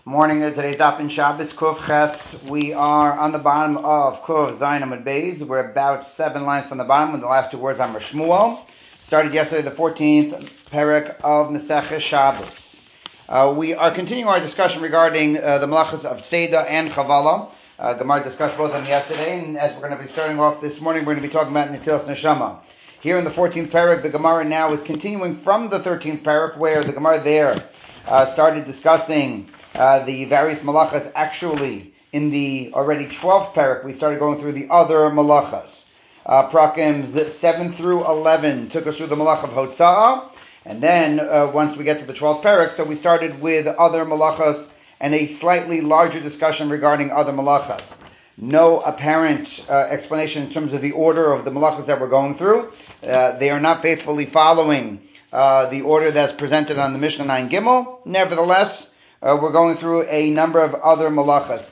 Morning of today's Daf in Shabbos, Kuf Ches. We are on the bottom of Kuf Zayin Amud Beis. We're about 7 lines from the bottom, with the last 2 words Amar Shmuel. Started yesterday, the 14th Perek of Maseches Shabbos. We are continuing our discussion regarding the malachas of Seda and Chavala. Gemara discussed both of them yesterday, and as we're going to be starting off this morning, we're going to be talking about Netilas Neshama. Here in the 14th Perek, the Gemara now is continuing from the 13th Perek, where the Gemara there started discussing the various malachas. Actually, in the already 12th parak, we started going through the other malachas. Prakim 7 through 11 took us through the malach of Hotza'ah, and then once we get to the 12th parak, so we started with other malachas and a slightly larger discussion regarding other malachas. No apparent explanation in terms of the order of the malachas that we're going through. They are not faithfully following the order that's presented on the Mishnah 9 Gimel. Nevertheless, we're going through a number of other malachas.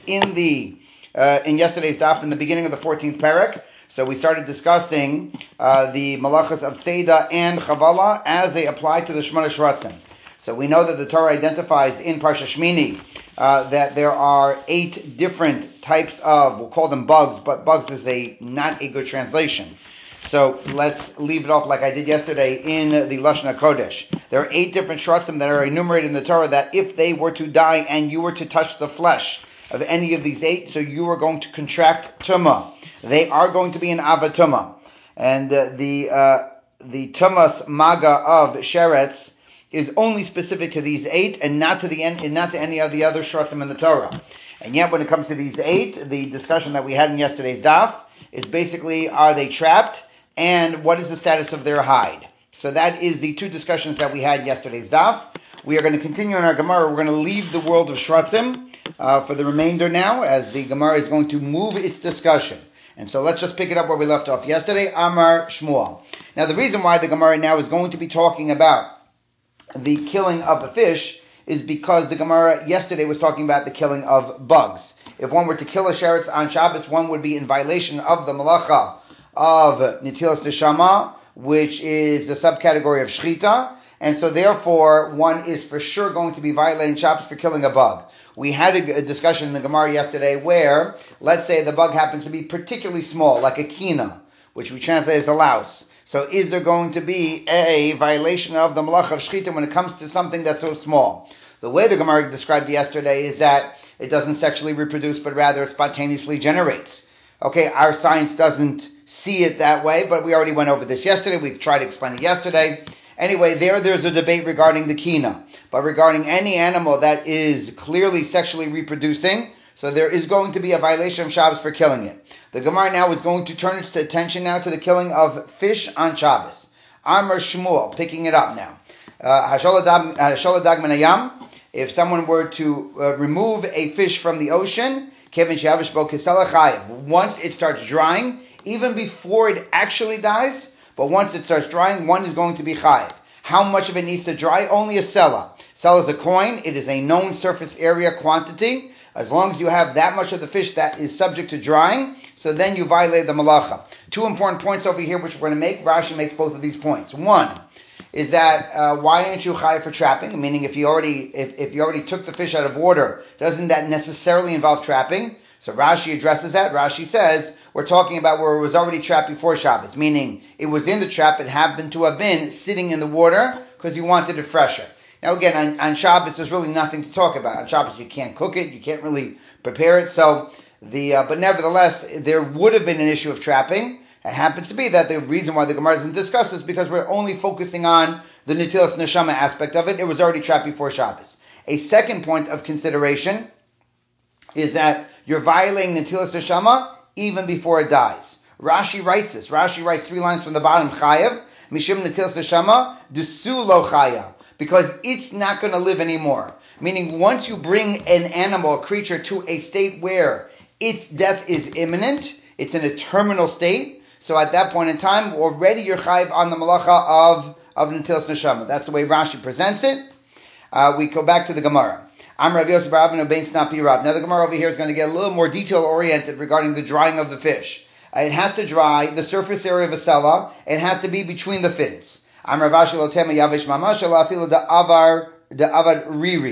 In yesterday's daf, in the beginning of the 14th parak, so we started discussing the malachas of Seda and Chavala as they apply to the Shemona Shratzim. So we know that the Torah identifies in Parsha Shmini that there are 8 different types of, we'll call them bugs, but bugs is not a good translation. So let's leave it off like I did yesterday in the Lashon HaKodesh. There are 8 different shratzim that are enumerated in the Torah that if they were to die and you were to touch the flesh of any of these 8, so you are going to contract tumah. They are going to be an avatumah. And the tumas maga of sheretz is only specific to these 8 and not to any of the other shratzim in the Torah. And yet when it comes to these 8, the discussion that we had in yesterday's daf is basically, are they trapped? And what is the status of their hide? So that is the 2 discussions that we had in yesterday's daf. We are going to continue in our Gemara. We're going to leave the world of Shratzim for the remainder now, as the Gemara is going to move its discussion. And so let's just pick it up where we left off yesterday. Amar Shmuel. Now the reason why the Gemara now is going to be talking about the killing of the fish is because the Gemara yesterday was talking about the killing of bugs. If one were to kill a sheretz on Shabbos, one would be in violation of the malacha of Netilas Neshama, which is the subcategory of Shchita, and so therefore one is for sure going to be violating Shabbos for killing a bug. We had a discussion in the Gemara yesterday where, let's say the bug happens to be particularly small, like a kina, which we translate as a louse. So is there going to be a violation of the malacha of Shchita when it comes to something that's so small? The way the Gemara described yesterday is that it doesn't sexually reproduce, but rather it spontaneously generates. Okay, our science doesn't see it that way, but we already went over this yesterday. We tried to explain it yesterday. Anyway, there's a debate regarding the kina. But regarding any animal that is clearly sexually reproducing, so there is going to be a violation of Shabbos for killing it. The Gemara now is going to turn its attention now to the killing of fish on Shabbos. Amar Shmuel, picking it up now. Hashola dag min hayam. If someone were to remove a fish from the ocean, once it starts drying, even before it actually dies, but once it starts drying, one is going to be chayiv. How much of it needs to dry? Only a sela. Sela is a coin. It is a known surface area quantity. As long as you have that much of the fish that is subject to drying, so then you violate the malacha. 2 important points over here which we're going to make. Rashi makes both of these points. One is that why aren't you chayiv for trapping? Meaning if you already took the fish out of water, doesn't that necessarily involve trapping? So Rashi addresses that. Rashi says we're talking about where it was already trapped before Shabbos, meaning it was in the trap, it happened to have been sitting in the water because you wanted it fresher. Now again, on Shabbos there's really nothing to talk about. On Shabbos you can't cook it, you can't really prepare it. So but nevertheless there would have been an issue of trapping. It happens to be that the reason why the Gemara doesn't discuss this is because we're only focusing on the Netilas Neshama aspect of it. It was already trapped before Shabbos. A second point of consideration is that you're violating Netilas Neshama even before it dies. Rashi writes this. Rashi writes 3 lines from the bottom. Chayav, Mishim Netilas Neshama, Desu lo chayav. Because it's not going to live anymore. Meaning once you bring an animal, a creature, to a state where its death is imminent, it's in a terminal state, so at that point in time, already you're chayiv on the malacha of Netilas Neshama. That's the way Rashi presents it. We go back to the Gemara. I'm Rav Yosef Bar Abin Obein Snapi Rab. Now the Gemara over here is going to get a little more detail oriented regarding the drying of the fish. It has to dry the surface area of a sela. It has to be between the fins. I'm Rav Ashi Lo Tema Yavesh Mamash Ela Afilu Da Avar riri.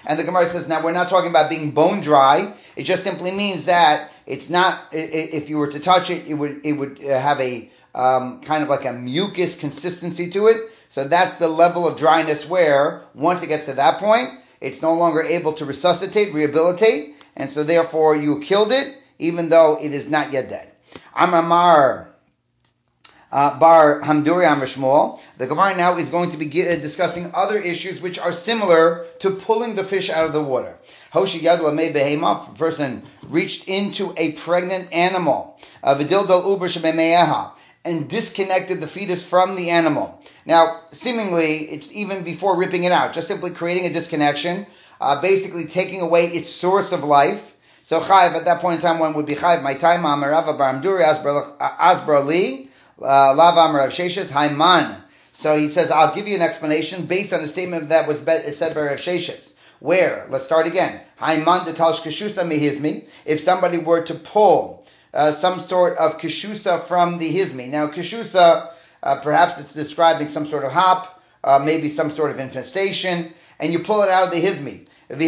And the Gemara says, now we're not talking about being bone dry. It just simply means that it's not, if you were to touch it, it would have a kind of like a mucus consistency to it. So that's the level of dryness where once it gets to that point, it's no longer able to resuscitate, rehabilitate, and so therefore you killed it, even though it is not yet dead. Amar Bar Hamduri Amar Shmuel. The Gemara now is going to be discussing other issues which are similar to pulling the fish out of the water. Hoshi Yadla Mei Behema, a person reached into a pregnant animal, Vidildal Uber Shebemeyeha, and disconnected the fetus from the animal. Now, seemingly, it's even before ripping it out, just simply creating a disconnection, basically taking away its source of life. So Chayiv, at that point in time, one would be Chayiv. My time, Amarava Baramduri, Asbra Li, Lava Amarav Sheshes, Haiman. So he says, I'll give you an explanation based on the statement that was said by Rav Sheshes. Where? Let's start again. Haiman de Talsh Keshusa Mehizmi. If somebody were to pull some sort of Keshusa from the Hizmi. Now, Keshusa, perhaps it's describing some sort of hop, maybe some sort of infestation, and you pull it out of the Hizmi.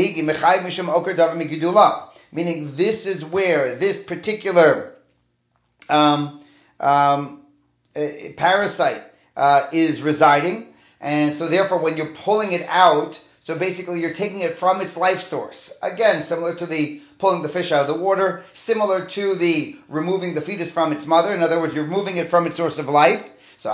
Meaning this is where this particular parasite is residing, and so therefore when you're pulling it out, so basically you're taking it from its life source. Again, similar to the pulling the fish out of the water, similar to the removing the fetus from its mother. In other words, you're removing it from its source of life. So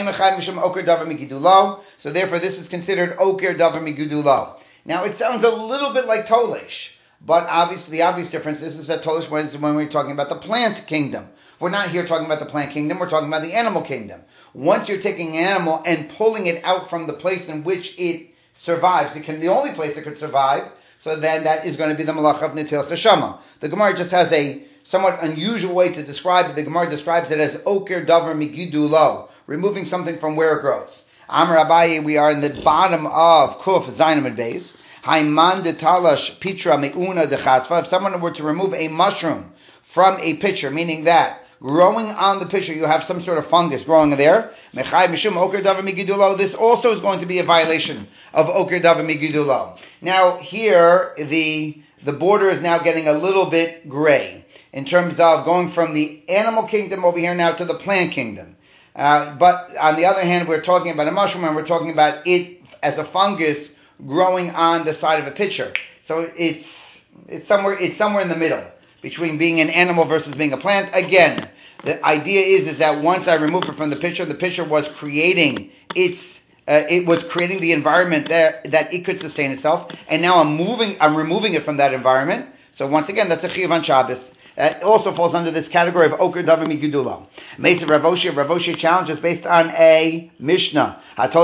therefore this is considered oker davar migudulo. Now it sounds a little bit like tolesh, but obviously the obvious difference is that tolesh is when we're talking about the plant kingdom. We're not here talking about the plant kingdom, we're talking about the animal kingdom. Once you're taking an animal and pulling it out from the place in which it survives, the only place it could survive, so then that is going to be the malach of Netilas Neshama. The Gemara just has a somewhat unusual way to describe it. The Gemara describes it as oker davar migidulo, removing something from where it grows. Amar Abaye, we are in the bottom of Kuf Zayin Amud Beis. Haiman de talash pitra meuna de chatzva. If someone were to remove a mushroom from a pitcher, meaning that growing on the pitcher, you have some sort of fungus growing there. This also is going to be a violation of oker davar migidulo. Now here, the border is now getting a little bit gray in terms of going from the animal kingdom over here now to the plant kingdom. But on the other hand, we're talking about a mushroom and we're talking about it as a fungus growing on the side of a pitcher. So it's somewhere in the middle between being an animal versus being a plant. Again, the idea is that once I remove it from the pitcher was creating the environment that it could sustain itself, and now I'm removing it from that environment. So once again, that's a chiyuv on Shabbos. That also falls under this category of oker davar migudulo. Mesa Rav Oshia challenge is based on a Mishnah.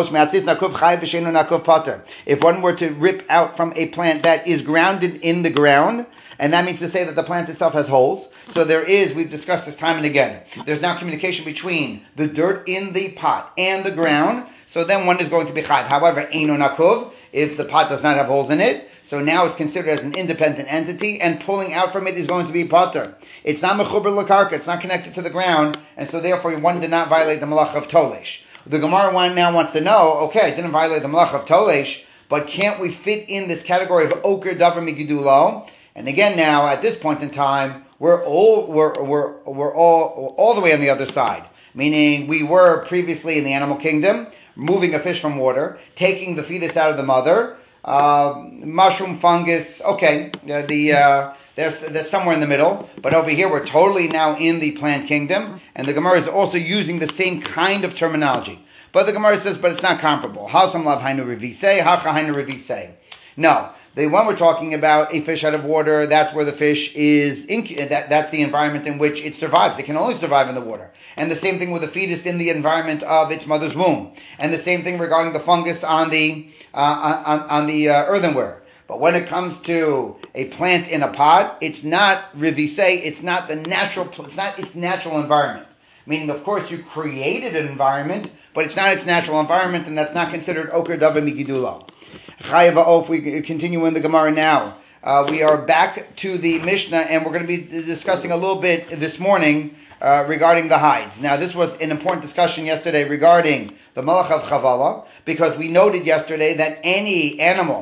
If one were to rip out from a plant that is grounded in the ground, and that means to say that the plant itself has holes. So we've discussed this time and again, there's now communication between the dirt in the pot and the ground, so then one is going to be chayv. However, eino nakuv, if the pot does not have holes in it, so now it's considered as an independent entity, and pulling out from it is going to be pater. It's not mechuber lakarka, it's not connected to the ground, and so therefore one did not violate the malach of tolesh. The Gemara now wants to know, okay, I didn't violate the malach of tolesh, but can't we fit in this category of oker davar migidulo? And again, now at this point in time, we're all the way on the other side. Meaning, we were previously in the animal kingdom, moving a fish from water, taking the fetus out of the mother, mushroom, fungus. Okay, that's somewhere in the middle. But over here, we're totally now in the plant kingdom, and the Gemara is also using the same kind of terminology. But the Gemara says, but it's not comparable. How some love hainu revisei, hacha hainu revisei. No. The one we're talking about, a fish out of water, that's where the fish is, that's the environment in which it survives. It can only survive in the water. And the same thing with the fetus in the environment of its mother's womb. And the same thing regarding the fungus on the earthenware. But when it comes to a plant in a pot, it's not rivisei, it's not its natural environment. Meaning, of course, you created an environment, but it's not its natural environment, and that's not considered oker davar migidulo. We continue in the Gemara now. We are back to the Mishnah, and we're going to be discussing a little bit this morning regarding the hides. Now, this was an important discussion yesterday regarding the Malach of Chavala, because we noted yesterday that any animal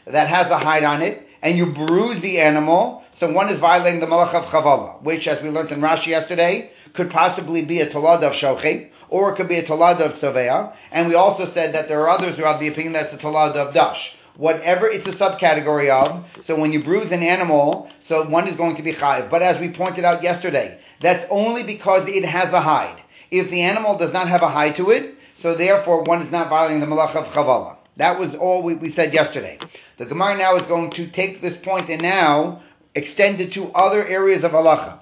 that has a hide on it, and you bruise the animal, so one is violating the malach of chavala, which, as we learned in Rashi yesterday, could possibly be a tolad of shochi, or it could be a tolad of tzavea, and we also said that there are others who have the opinion that's a tolad of dash. Whatever it's a subcategory of, so when you bruise an animal, so one is going to be chayiv. But as we pointed out yesterday, that's only because it has a hide. If the animal does not have a hide to it, so therefore one is not violating the malach of chavala. That was all we said yesterday. The Gemara now is going to take this point and now extend it to other areas of halacha.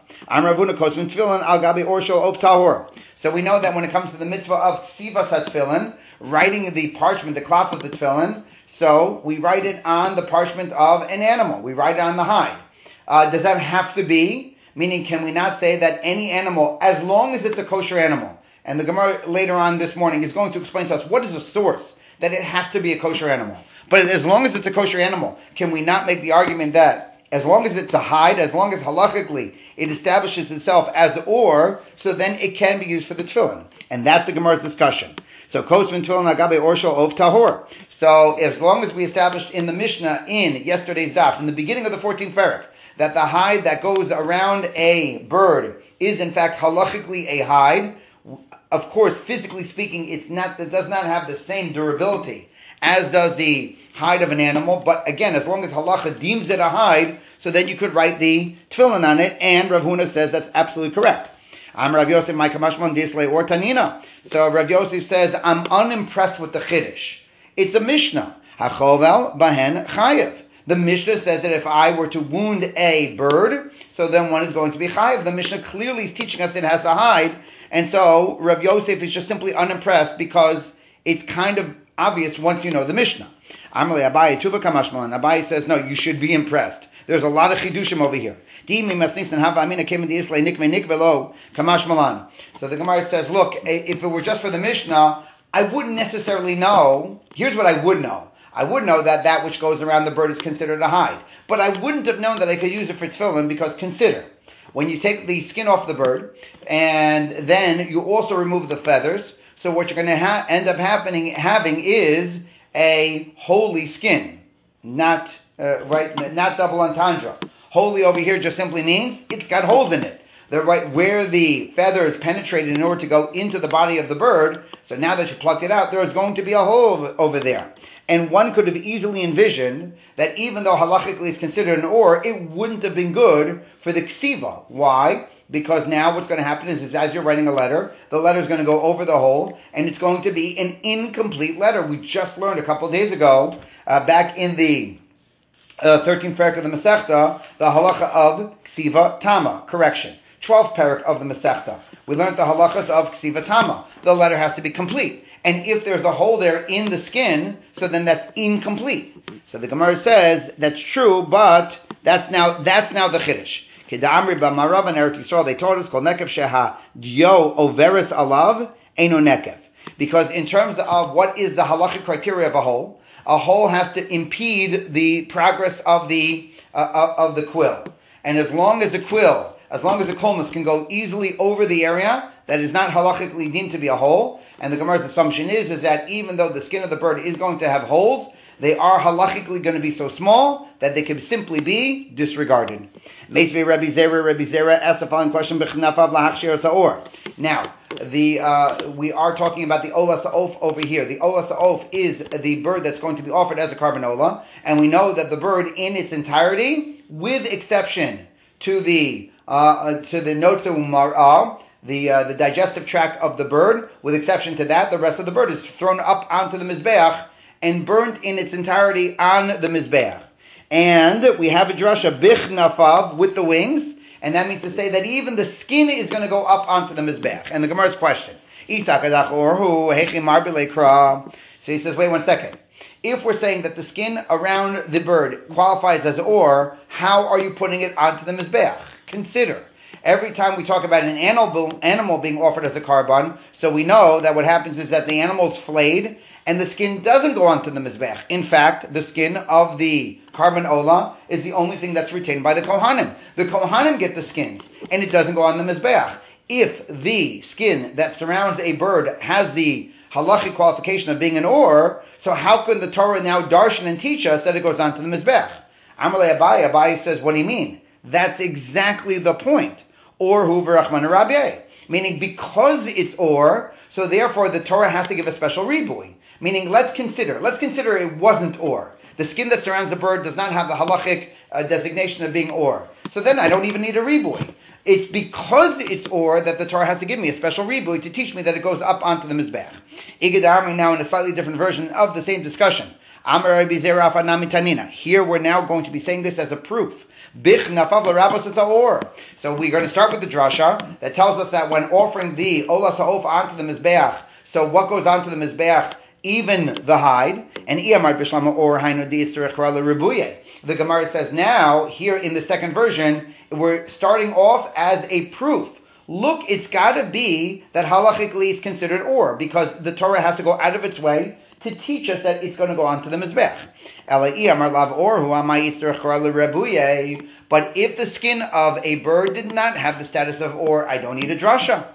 So we know that when it comes to the mitzvah of ksivas hatefillin, writing the parchment, the cloth of the tefillin, so we write it on the parchment of an animal. We write it on the hide. Does that have to be? Meaning, can we not say that any animal, as long as it's a kosher animal, and the Gemara later on this morning is going to explain to us what is the source that it has to be a kosher animal. But as long as it's a kosher animal, can we not make the argument that as long as it's a hide, as long as halachically it establishes itself as or, so then it can be used for the tefillin. And that's the Gemara's discussion. So kosvin tefillin agabe orsho of tahor. So as long as we established in the Mishnah in yesterday's daf, in the beginning of the 14th parak, that the hide that goes around a bird is in fact halachically a hide, of course, physically speaking, it does not have the same durability as does the hide of an animal. But again, as long as halacha deems it a hide, so then you could write the tefillin on it, and Rav Huna says that's absolutely correct. I'm Rav Yosef, my kamashman dislay or tanina. So Rav Yosef says, I'm unimpressed with the chiddush. It's a Mishnah. Hachovel bahen chayev. The Mishnah says that if I were to wound a bird, so then one is going to be chayev. The Mishnah clearly is teaching us it has a hide, and so Rav Yosef is just simply unimpressed because it's kind of obvious once you know the Mishnah. Amalei Abaye Tuba Kamashmalan. Abaye says, no, you should be impressed. There's a lot of chidushim over here. So the Gemara says, look, if it were just for the Mishnah, I wouldn't necessarily know. Here's what I would know. I would know that which goes around the bird is considered a hide. But I wouldn't have known that I could use it for tefillin, because consider, when you take the skin off the bird, and then you also remove the feathers, so what you're going to end up having is a holy skin, not double entendre. Holy over here just simply means it's got holes in it. Where the feathers penetrated in order to go into the body of the bird, so now that you plucked it out, there's going to be a hole over there. And one could have easily envisioned that even though halachically it's considered an or, it wouldn't have been good for the ksiva. Why? Because now what's going to happen is as you're writing a letter, the letter is going to go over the hole, and it's going to be an incomplete letter. We just learned a couple of days ago, back in the 13th parak of the Masechta, the halacha of ksiva tama, correction. 12th parak of the Masechta. We learned the halachas of ksiva tama. The letter has to be complete. And if there's a hole there in the skin, so then that's incomplete. So the Gemara says that's true, but that's now the chiddush. Kedamri b'marav and Eretz Yisrael, they taught us called nekev sheha dio overis alav eno nekev. Because in terms of what is the halachic criteria of a hole has to impede the progress of the quill. And as long as the kulmus can go easily over the area that is not halachically deemed to be a hole, and the Gemara's assumption is that even though the skin of the bird is going to have holes, they are halachically going to be so small that they can simply be disregarded. Meisvei Rabbi Zera asked the following question: Now, we are talking about the Ola Sa'of over here. The Ola Sa'of is the bird that's going to be offered as a carbon Ola, and we know that the bird in its entirety, with exception to the Notza Umar'ah, the digestive tract of the bird, with exception to that, the rest of the bird is thrown up onto the Mizbeach and burnt in its entirety on the Mizbeach. And we have a drasha bichnafav, with the wings, and that means to say that even the skin is going to go up onto the Mizbeach. And the Gemara's question, so he says, wait 1 second. If we're saying that the skin around the bird qualifies as or, how are you putting it onto the Mizbeach? Consider, every time we talk about an animal being offered as a carbon, so we know that what happens is that the animal's flayed, and the skin doesn't go onto the Mizbeach. In fact, the skin of the carbon ola is the only thing that's retained by the Kohanim. The Kohanim get the skins, and it doesn't go on the Mizbeach. If the skin that surrounds a bird has the halachic qualification of being an or, so how can the Torah now darshan and teach us that it goes on to the Mizbech? Amalei Abaye says, what do you mean? That's exactly the point. Or hu v'rachman Rabbi. Meaning because it's or, so therefore the Torah has to give a special ribui. Meaning let's consider it wasn't or. The skin that surrounds the bird does not have the halachic designation of being or. So then I don't even need a ribui. It's because it's or that the Torah has to give me a special ribui to teach me that it goes up onto the Mizbech. Igad Armi now in a slightly different version of the same discussion. Amar Rabbi Zera Afanami Tanina. Here we're now going to be saying this as a proof. Bich nafav l'rabos es or. So we're going to start with the drasha that tells us that when offering the olas ha'of onto the Mizbeach, so what goes onto the Mizbeach? Even the hide, and iyamar b'shlama or hainu di'itzrech k'ra l'ribuye. The Gemara says now, here in the second version, we're starting off as a proof. Look, it's got to be that halachically it's considered or, because the Torah has to go out of its way to teach us that it's going to go on to the Mizbech. But if the skin of a bird did not have the status of or, I don't need a drasha.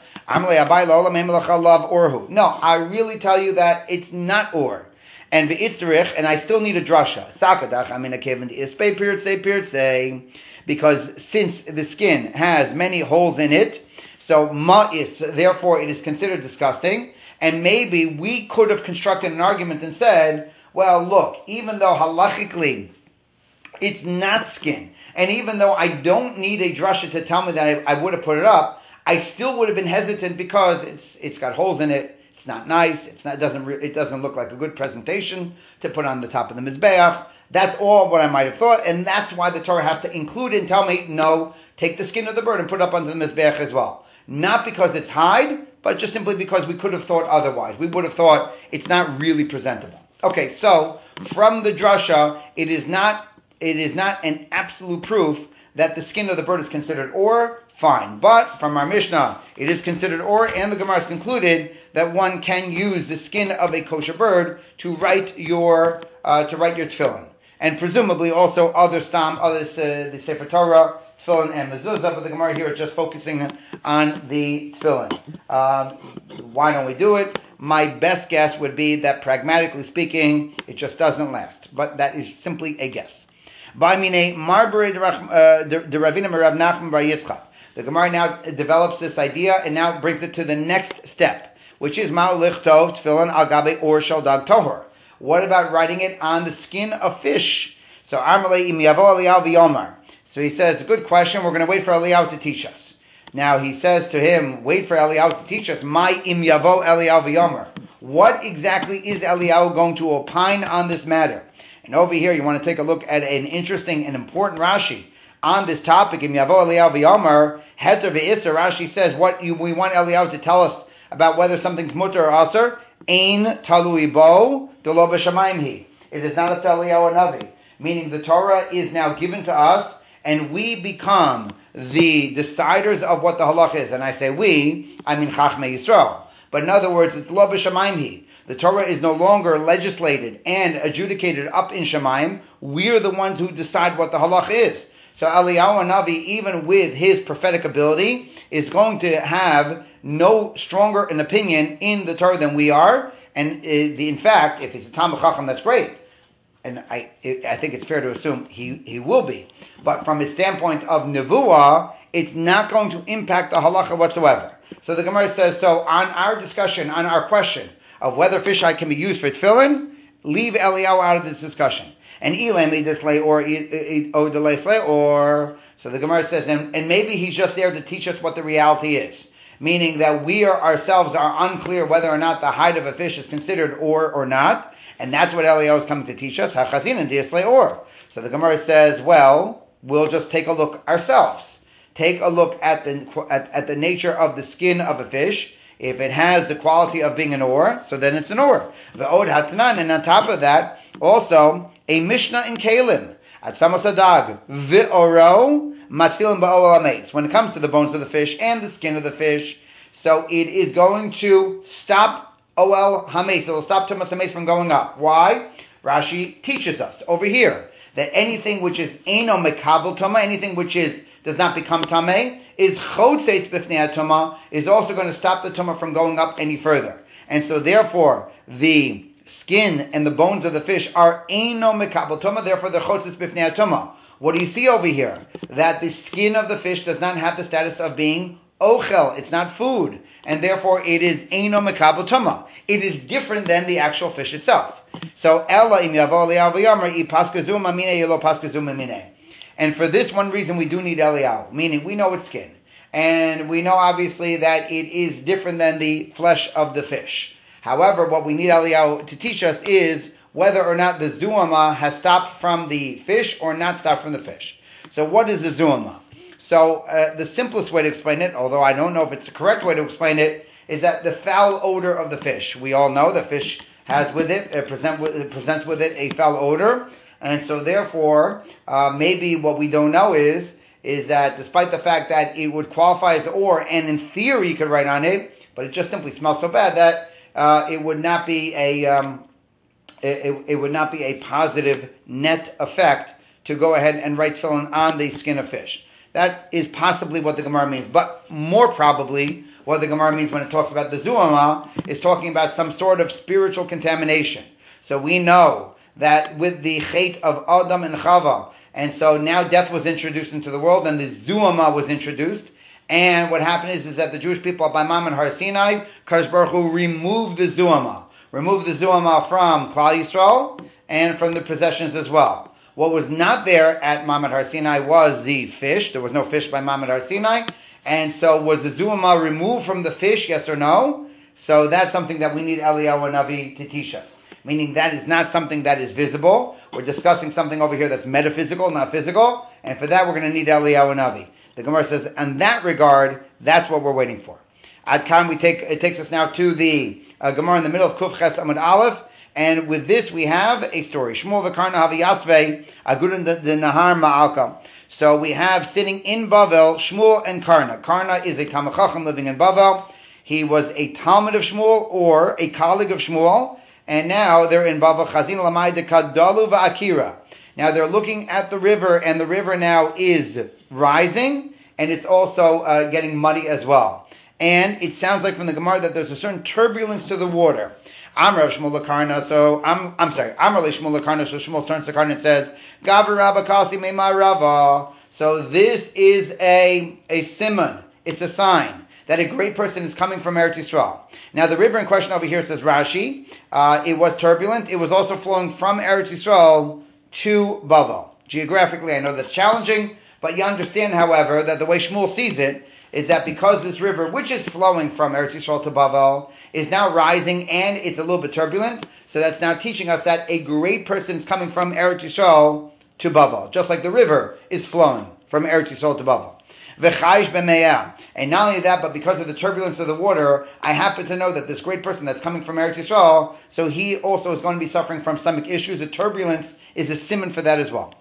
No, I really tell you that it's not or. And I still need a drasha. Because since the skin has many holes in it, so ma'is, therefore it is considered disgusting. And maybe we could have constructed an argument and said, well, look, even though halachically it's not skin, and even though I don't need a drasha to tell me that I would have put it up, I still would have been hesitant because it's got holes in it. It's not nice. It doesn't look like a good presentation to put on the top of the mizbeach. That's all what I might have thought, and that's why the Torah has to include it and tell me, no, take the skin of the bird and put it up onto the mizbeach as well. Not because it's hide, but just simply because we could have thought otherwise. We would have thought it's not really presentable. Okay, so from the drasha, it is not an absolute proof that the skin of the bird is considered or, fine. But from our Mishnah, it is considered or, and the Gemara has concluded that one can use the skin of a kosher bird to write your tefillin, and presumably also the Sefer Torah, tefillin and mezuzah. But the Gemara here is just focusing on the tefillin. Why don't we do it? My best guess would be that pragmatically speaking, it just doesn't last. But that is simply a guess. The Gemara now develops this idea and now brings it to the next step, which is ma'ulich tov tefillin al gabe or shel dag tohor. What about writing it on the skin of fish? So Amalei im yavo Eliyahu v'yomar. So he says, good question. We're going to wait for Eliyahu to teach us. Now he says to him, wait for Eliyahu to teach us. My im yavo Eliyahu v'yomar. What exactly is Eliyahu going to opine on this matter? And over here, you want to take a look at an interesting and important Rashi on this topic. Im yavo Eliyahu v'yomar heter ve'isser. Rashi says we want Eliyahu to tell us about whether something's mutter or aser. Ein talui bo delo b'shamayim hi. It is not a Eliyahu Navi. Meaning the Torah is now given to us, and we become the deciders of what the halach is. And I say we, I mean Chachmei Yisrael. But in other words, it's lo b'shamayim hi. The Torah is no longer legislated and adjudicated up in Shamayim. We're the ones who decide what the halach is. So Eliyahu Navi, even with his prophetic ability, is going to have no stronger an opinion in the Torah than we are. And in fact, if he's a Talmid Chacham, that's great. And I think it's fair to assume he will be. But from his standpoint of Nevuah, it's not going to impact the halacha whatsoever. So the Gemara says, so on our discussion, on our question of whether fish hide can be used for tefillin, leave Eliyahu out of this discussion. And Elam Idislay or Odelay or so the Gemara says, and maybe he's just there to teach us what the reality is. Meaning that we ourselves are unclear whether or not the hide of a fish is considered or not. And that's what Eliyahu is coming to teach us. Hachazin and Diaslay or. So the Gemara says, well, we'll just take a look ourselves. Take a look at the nature of the skin of a fish. If it has the quality of being an or, so then it's an or. Ve'od hatanan, and on top of that, also a Mishnah in Kalim. At Samosadag, Ve'oro, Matzilim ba'ol ameis. When it comes to the bones of the fish and the skin of the fish, so it is going to stop Oel Hames. It will stop Tumas Hames from going up. Why? Rashi teaches us over here that anything which is Eino Mekabel Tuma, anything which does not become Tameh, is Chodseitz Bifnei Tuma, is also going to stop the Tuma from going up any further. And so therefore, the skin and the bones of the fish are eino mekabel tuma, therefore the chotzes bifnei atuma. What do you see over here? That the skin of the fish does not have the status of being ochel. It's not food. And therefore it is eino mekabel tuma. It is different than the actual fish itself. So, ella im yavo eliyahu v'yomer I paskazu mamine yelo paskazu mamine. And for this one reason we do need Eliyahu, meaning we know it's skin. And we know obviously that it is different than the flesh of the fish. However, what we need Eliyahu to teach us is whether or not the zuama has stopped from the fish or not stopped from the fish. So what is the zuama? So the simplest way to explain it, although I don't know if it's the correct way to explain it, is that the foul odor of the fish. We all know the fish has with it, presents with it a foul odor. And so therefore, maybe what we don't know is that despite the fact that it would qualify as or, and in theory you could write on it, but it just simply smells so bad that it would not be a positive net effect to go ahead and write tefillin on the skin of fish. That is possibly what the Gemara means, but more probably what the Gemara means when it talks about the zuama is talking about some sort of spiritual contamination. So we know that with the chait of Adam and Chava, and so now death was introduced into the world, and the zuama was introduced. And what happened is that the Jewish people by Mount Har Sinai, Kadosh Baruch Hu removed the zuama from Klal Yisrael and from the possessions as well. What was not there at Mount Har Sinai was the fish. There was no fish by Mount Har Sinai. And so was the zuama removed from the fish, yes or no? So that's something that we need Eliyahu Navi to teach us. Meaning that is not something that is visible. We're discussing something over here that's metaphysical, not physical. And for that, we're going to need Eliyahu Navi. The Gemara says, in that regard, that's what we're waiting for. Ad Kan, it takes us now to the Gemara in the middle of Kuf Ches Amud Aleph. And with this, we have a story. Shmuel v'Karna haviyasvei agudin de Nahar Ma'alka. So we have sitting in Bavel, Shmuel and Karna. Karna is a Talmid Chacham living in Bavel. He was a Talmid of Shmuel or a colleague of Shmuel. And now they're in Bavel. Chazin Lamai de Kadalu va'Akira. Now they're looking at the river, and the river now is rising, and it's also getting muddy as well. And it sounds like from the Gemara that there's a certain turbulence to the water. Amr Shmuel Karna, so Amr Shmuel Karna, so Shmuel turns to Karna and says, Gavar Rabba Kasi Meimar Rava. So this is a simon. It's a sign that a great person is coming from Eretz Yisrael. Now the river in question over here, says Rashi, it was turbulent. It was also flowing from Eretz Yisrael to Bavel. Geographically, I know that's challenging, but you understand, however, that the way Shmuel sees it is that because this river, which is flowing from Eretz Yisrael to Bavel, is now rising and it's a little bit turbulent, so that's now teaching us that a great person is coming from Eretz Yisrael to Bavel, just like the river is flowing from Eretz Yisrael to Bavel. And not only that, but because of the turbulence of the water, I happen to know that this great person that's coming from Eretz Yisrael, so he also is going to be suffering from stomach issues. The turbulence is a simon for that as well.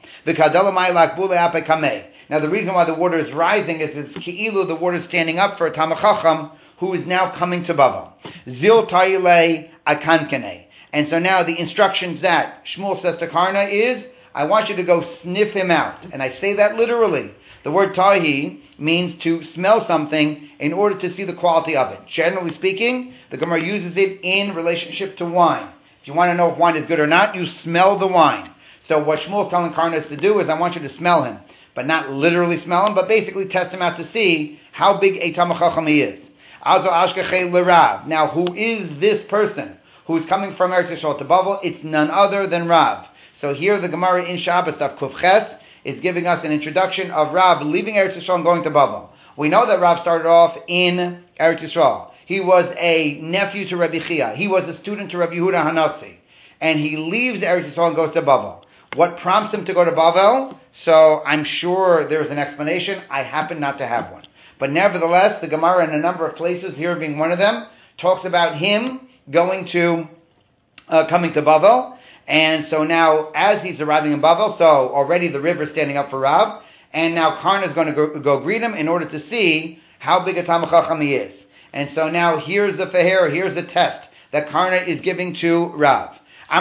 Now the reason why the water is rising is it's ki'ilu, the water is standing up for a Talmid Chacham who is now coming to Bavel. Zil Taile Akankane. And so now the instructions that Shmuel says to Karna is, I want you to go sniff him out. And I say that literally. The word tahi means to smell something in order to see the quality of it. Generally speaking, the Gemara uses it in relationship to wine. If you want to know if wine is good or not, you smell the wine. So what Shmuel is telling Karna to do is, I want you to smell him. But not literally smell him, but basically test him out to see how big a Talmid Chacham he is. Now, who is this person who is coming from Eretz Yisrael to Bavel? It's none other than Rav. So here the Gemara in Shabbos, Daf Kuf Ches, is giving us an introduction of Rav leaving Eretz Yisrael and going to Bavel. We know that Rav started off in Eretz Yisrael. He was a nephew to Rabbi Chia. He was a student to Rabbi Yehuda Hanassi. And he leaves Eretz Yisrael and goes to Bavel. What prompts him to go to Bavel? So I'm sure there's an explanation. I happen not to have one. But nevertheless, the Gemara in a number of places, here being one of them, talks about him coming to Bavel. And so now, as he's arriving in Bavel, so already the river is standing up for Rav, and now Karna is going to go greet him in order to see how big a Talmid Chacham he is. And so now here's the feher, here's the test that Karna is giving to Rav.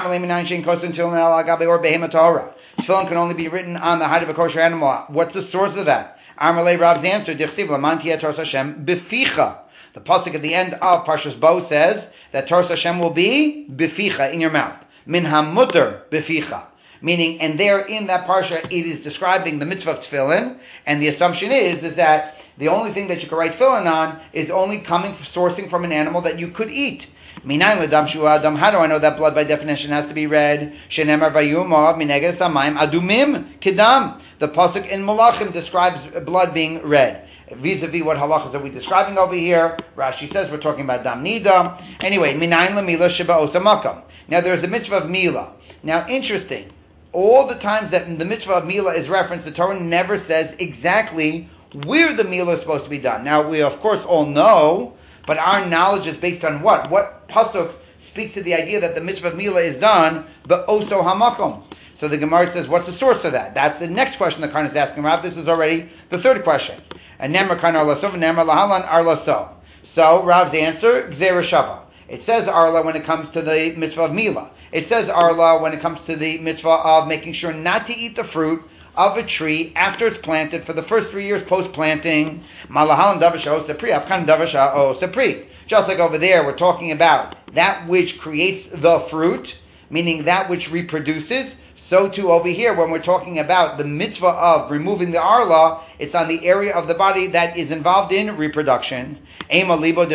Tefillin can only be written on the hide of a kosher animal. What's the source of that? Amalei Rav's answer, the pasuk at the end of Parshas Bo says that Torah Hashem will be bificha, in your mouth. Min hamutter bificha. Meaning, and there in that parsha, it is describing the mitzvah of tefillin, and the assumption is that the only thing that you can write tefillin on is only sourcing from an animal that you could eat. Minayin ledam shu adam. How do I know that blood by definition has to be red? Shenemar vayumav mineged samayim adumim kidam. The pasuk in Malachim describes blood being red. Vis-a-vis what halachas are we describing over here? Rashi says we're talking about dam nida. Anyway, minayin lemila sheba osamakam. Now there's the mitzvah of mila. Now interesting. All the times that the mitzvah of Mila is referenced, the Torah never says exactly where the Mila is supposed to be done. Now, we of course all know, but our knowledge is based on what? What pasuk speaks to the idea that the mitzvah of Mila is done, but oso hamakom. So the Gemara says, what's the source of that? That's the next question the Karn is asking about. This is already the third question. And Nemar Karn arlaso, Nemar lahalan arlaso. So Rav's answer, Gzera Shava. It says arla when it comes to the mitzvah of Mila. It says arla when it comes to the mitzvah of making sure not to eat the fruit of a tree after it's planted for the first 3 years post-planting. Malahalan davasha o sepri, afkan davasha o sepri. Just like over there, we're talking about that which creates the fruit, meaning that which reproduces. So too over here, when we're talking about the mitzvah of removing the arla, it's on the area of the body that is involved in reproduction. So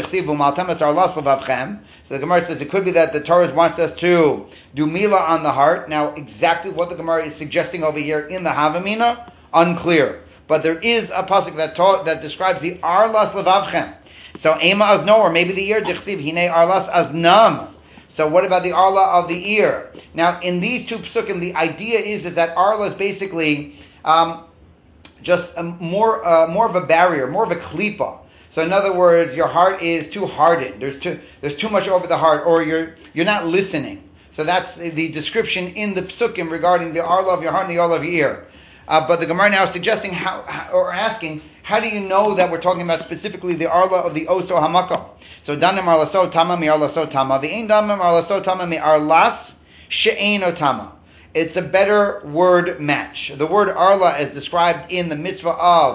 the Gemara says it could be that the Torah wants us to do mila on the heart. Now, exactly what the Gemara is suggesting over here in the Havamina, unclear. But there is a pasuk that describes the arlas levavchem. So ema azno, or maybe the ear, dichsiv hine arlas aznam. So what about the arla of the ear? Now, in these two psukim, the idea is that arla is basically just more of a barrier, more of a klipa. So in other words, your heart is too hardened. There's too much over the heart, or you're not listening. So that's the description in the psukim regarding the arla of your heart and the arla of your ear. But the Gemara now is suggesting asking, how do you know that we're talking about specifically the arla of the oso hamakom? So danim arlaso tama mi arlaso tama v'ein danim arlaso tama mi arlas she'eino tama. It's a better word match. The word arla, as described in the mitzvah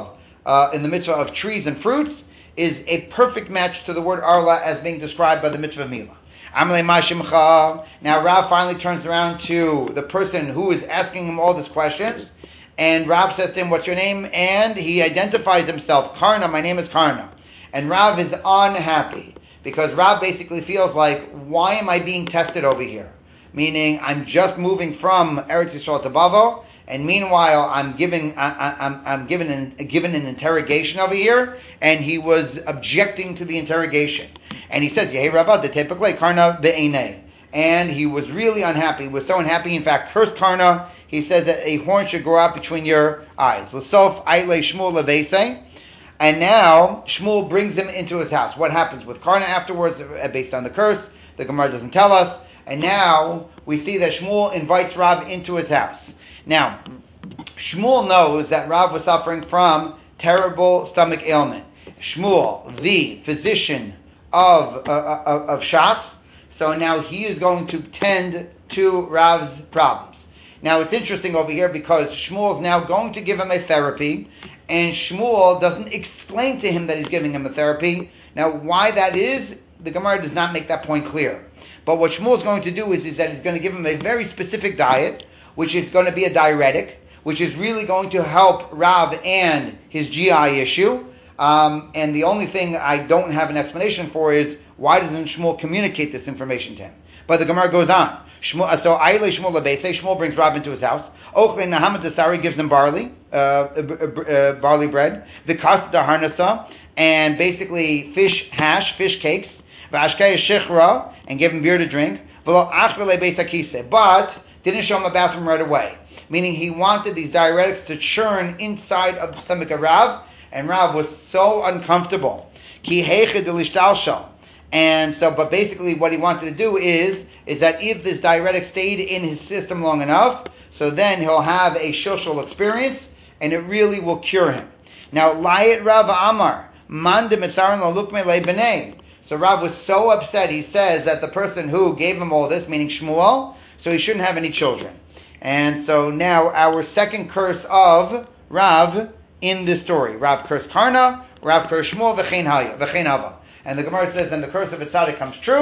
of trees and fruits, is a perfect match to the word arla as being described by the mitzvah of mila. Amalei ma shimcha. Now Rav finally turns around to the person who is asking him all these questions, and Rav says to him, "What's your name?" And he identifies himself, Karna. My name is Karna. And Rav is unhappy because Rav basically feels like, why am I being tested over here? Meaning, I'm just moving from Eretz Yisrael to Bavel, and meanwhile, I'm given an interrogation over here, and he was objecting to the interrogation. And he says, Yehi Ravad de Tepakle Karna be'enei. And he was really unhappy. He was so unhappy, in fact, cursed Karna. He says that a horn should grow out between your eyes. L'sof Aile Shmuel Levese. And now, Shmuel brings him into his house. What happens with Karna afterwards, based on the curse? The Gemara doesn't tell us. And now, we see that Shmuel invites Rav into his house. Now, Shmuel knows that Rav was suffering from terrible stomach ailment. Shmuel, the physician of Shas, so now he is going to tend to Rav's problems. Now, it's interesting over here because Shmuel is now going to give him a therapy, and Shmuel doesn't explain to him that he's giving him a therapy. Now, why that is, the Gemara does not make that point clear. But what Shmuel is going to do is that he's going to give him a very specific diet, which is going to be a diuretic, which is really going to help Rav and his GI issue. And the only thing I don't have an explanation for is, why doesn't Shmuel communicate this information to him? But the Gemara goes on. So Shmuel brings Rav into his house. Ochle Nahamat Dasari gives him barley bread. Vikas Daharnasa, and basically fish cakes. V'ashkei shichra, and give him beer to drink. V'lo achrele beisakise, but didn't show him a bathroom right away. Meaning he wanted these diuretics to churn inside of the stomach of Rav, and Rav was so uncomfortable. Ki heiche delishtalshal. And so, but basically what he wanted to do is that if this diuretic stayed in his system long enough, so then he'll have a shilshal experience, and it really will cure him. Now, Layet Rav Amar, man de mitzaron lalukme le b'nei. So Rav was so upset, he says that the person who gave him all this, meaning Shmuel, so he shouldn't have any children. And so now our second curse of Rav in this story. Rav cursed Karna, Rav cursed Shmuel, v'chein hava. And the Gemara says, then the curse of a tzaddik comes true,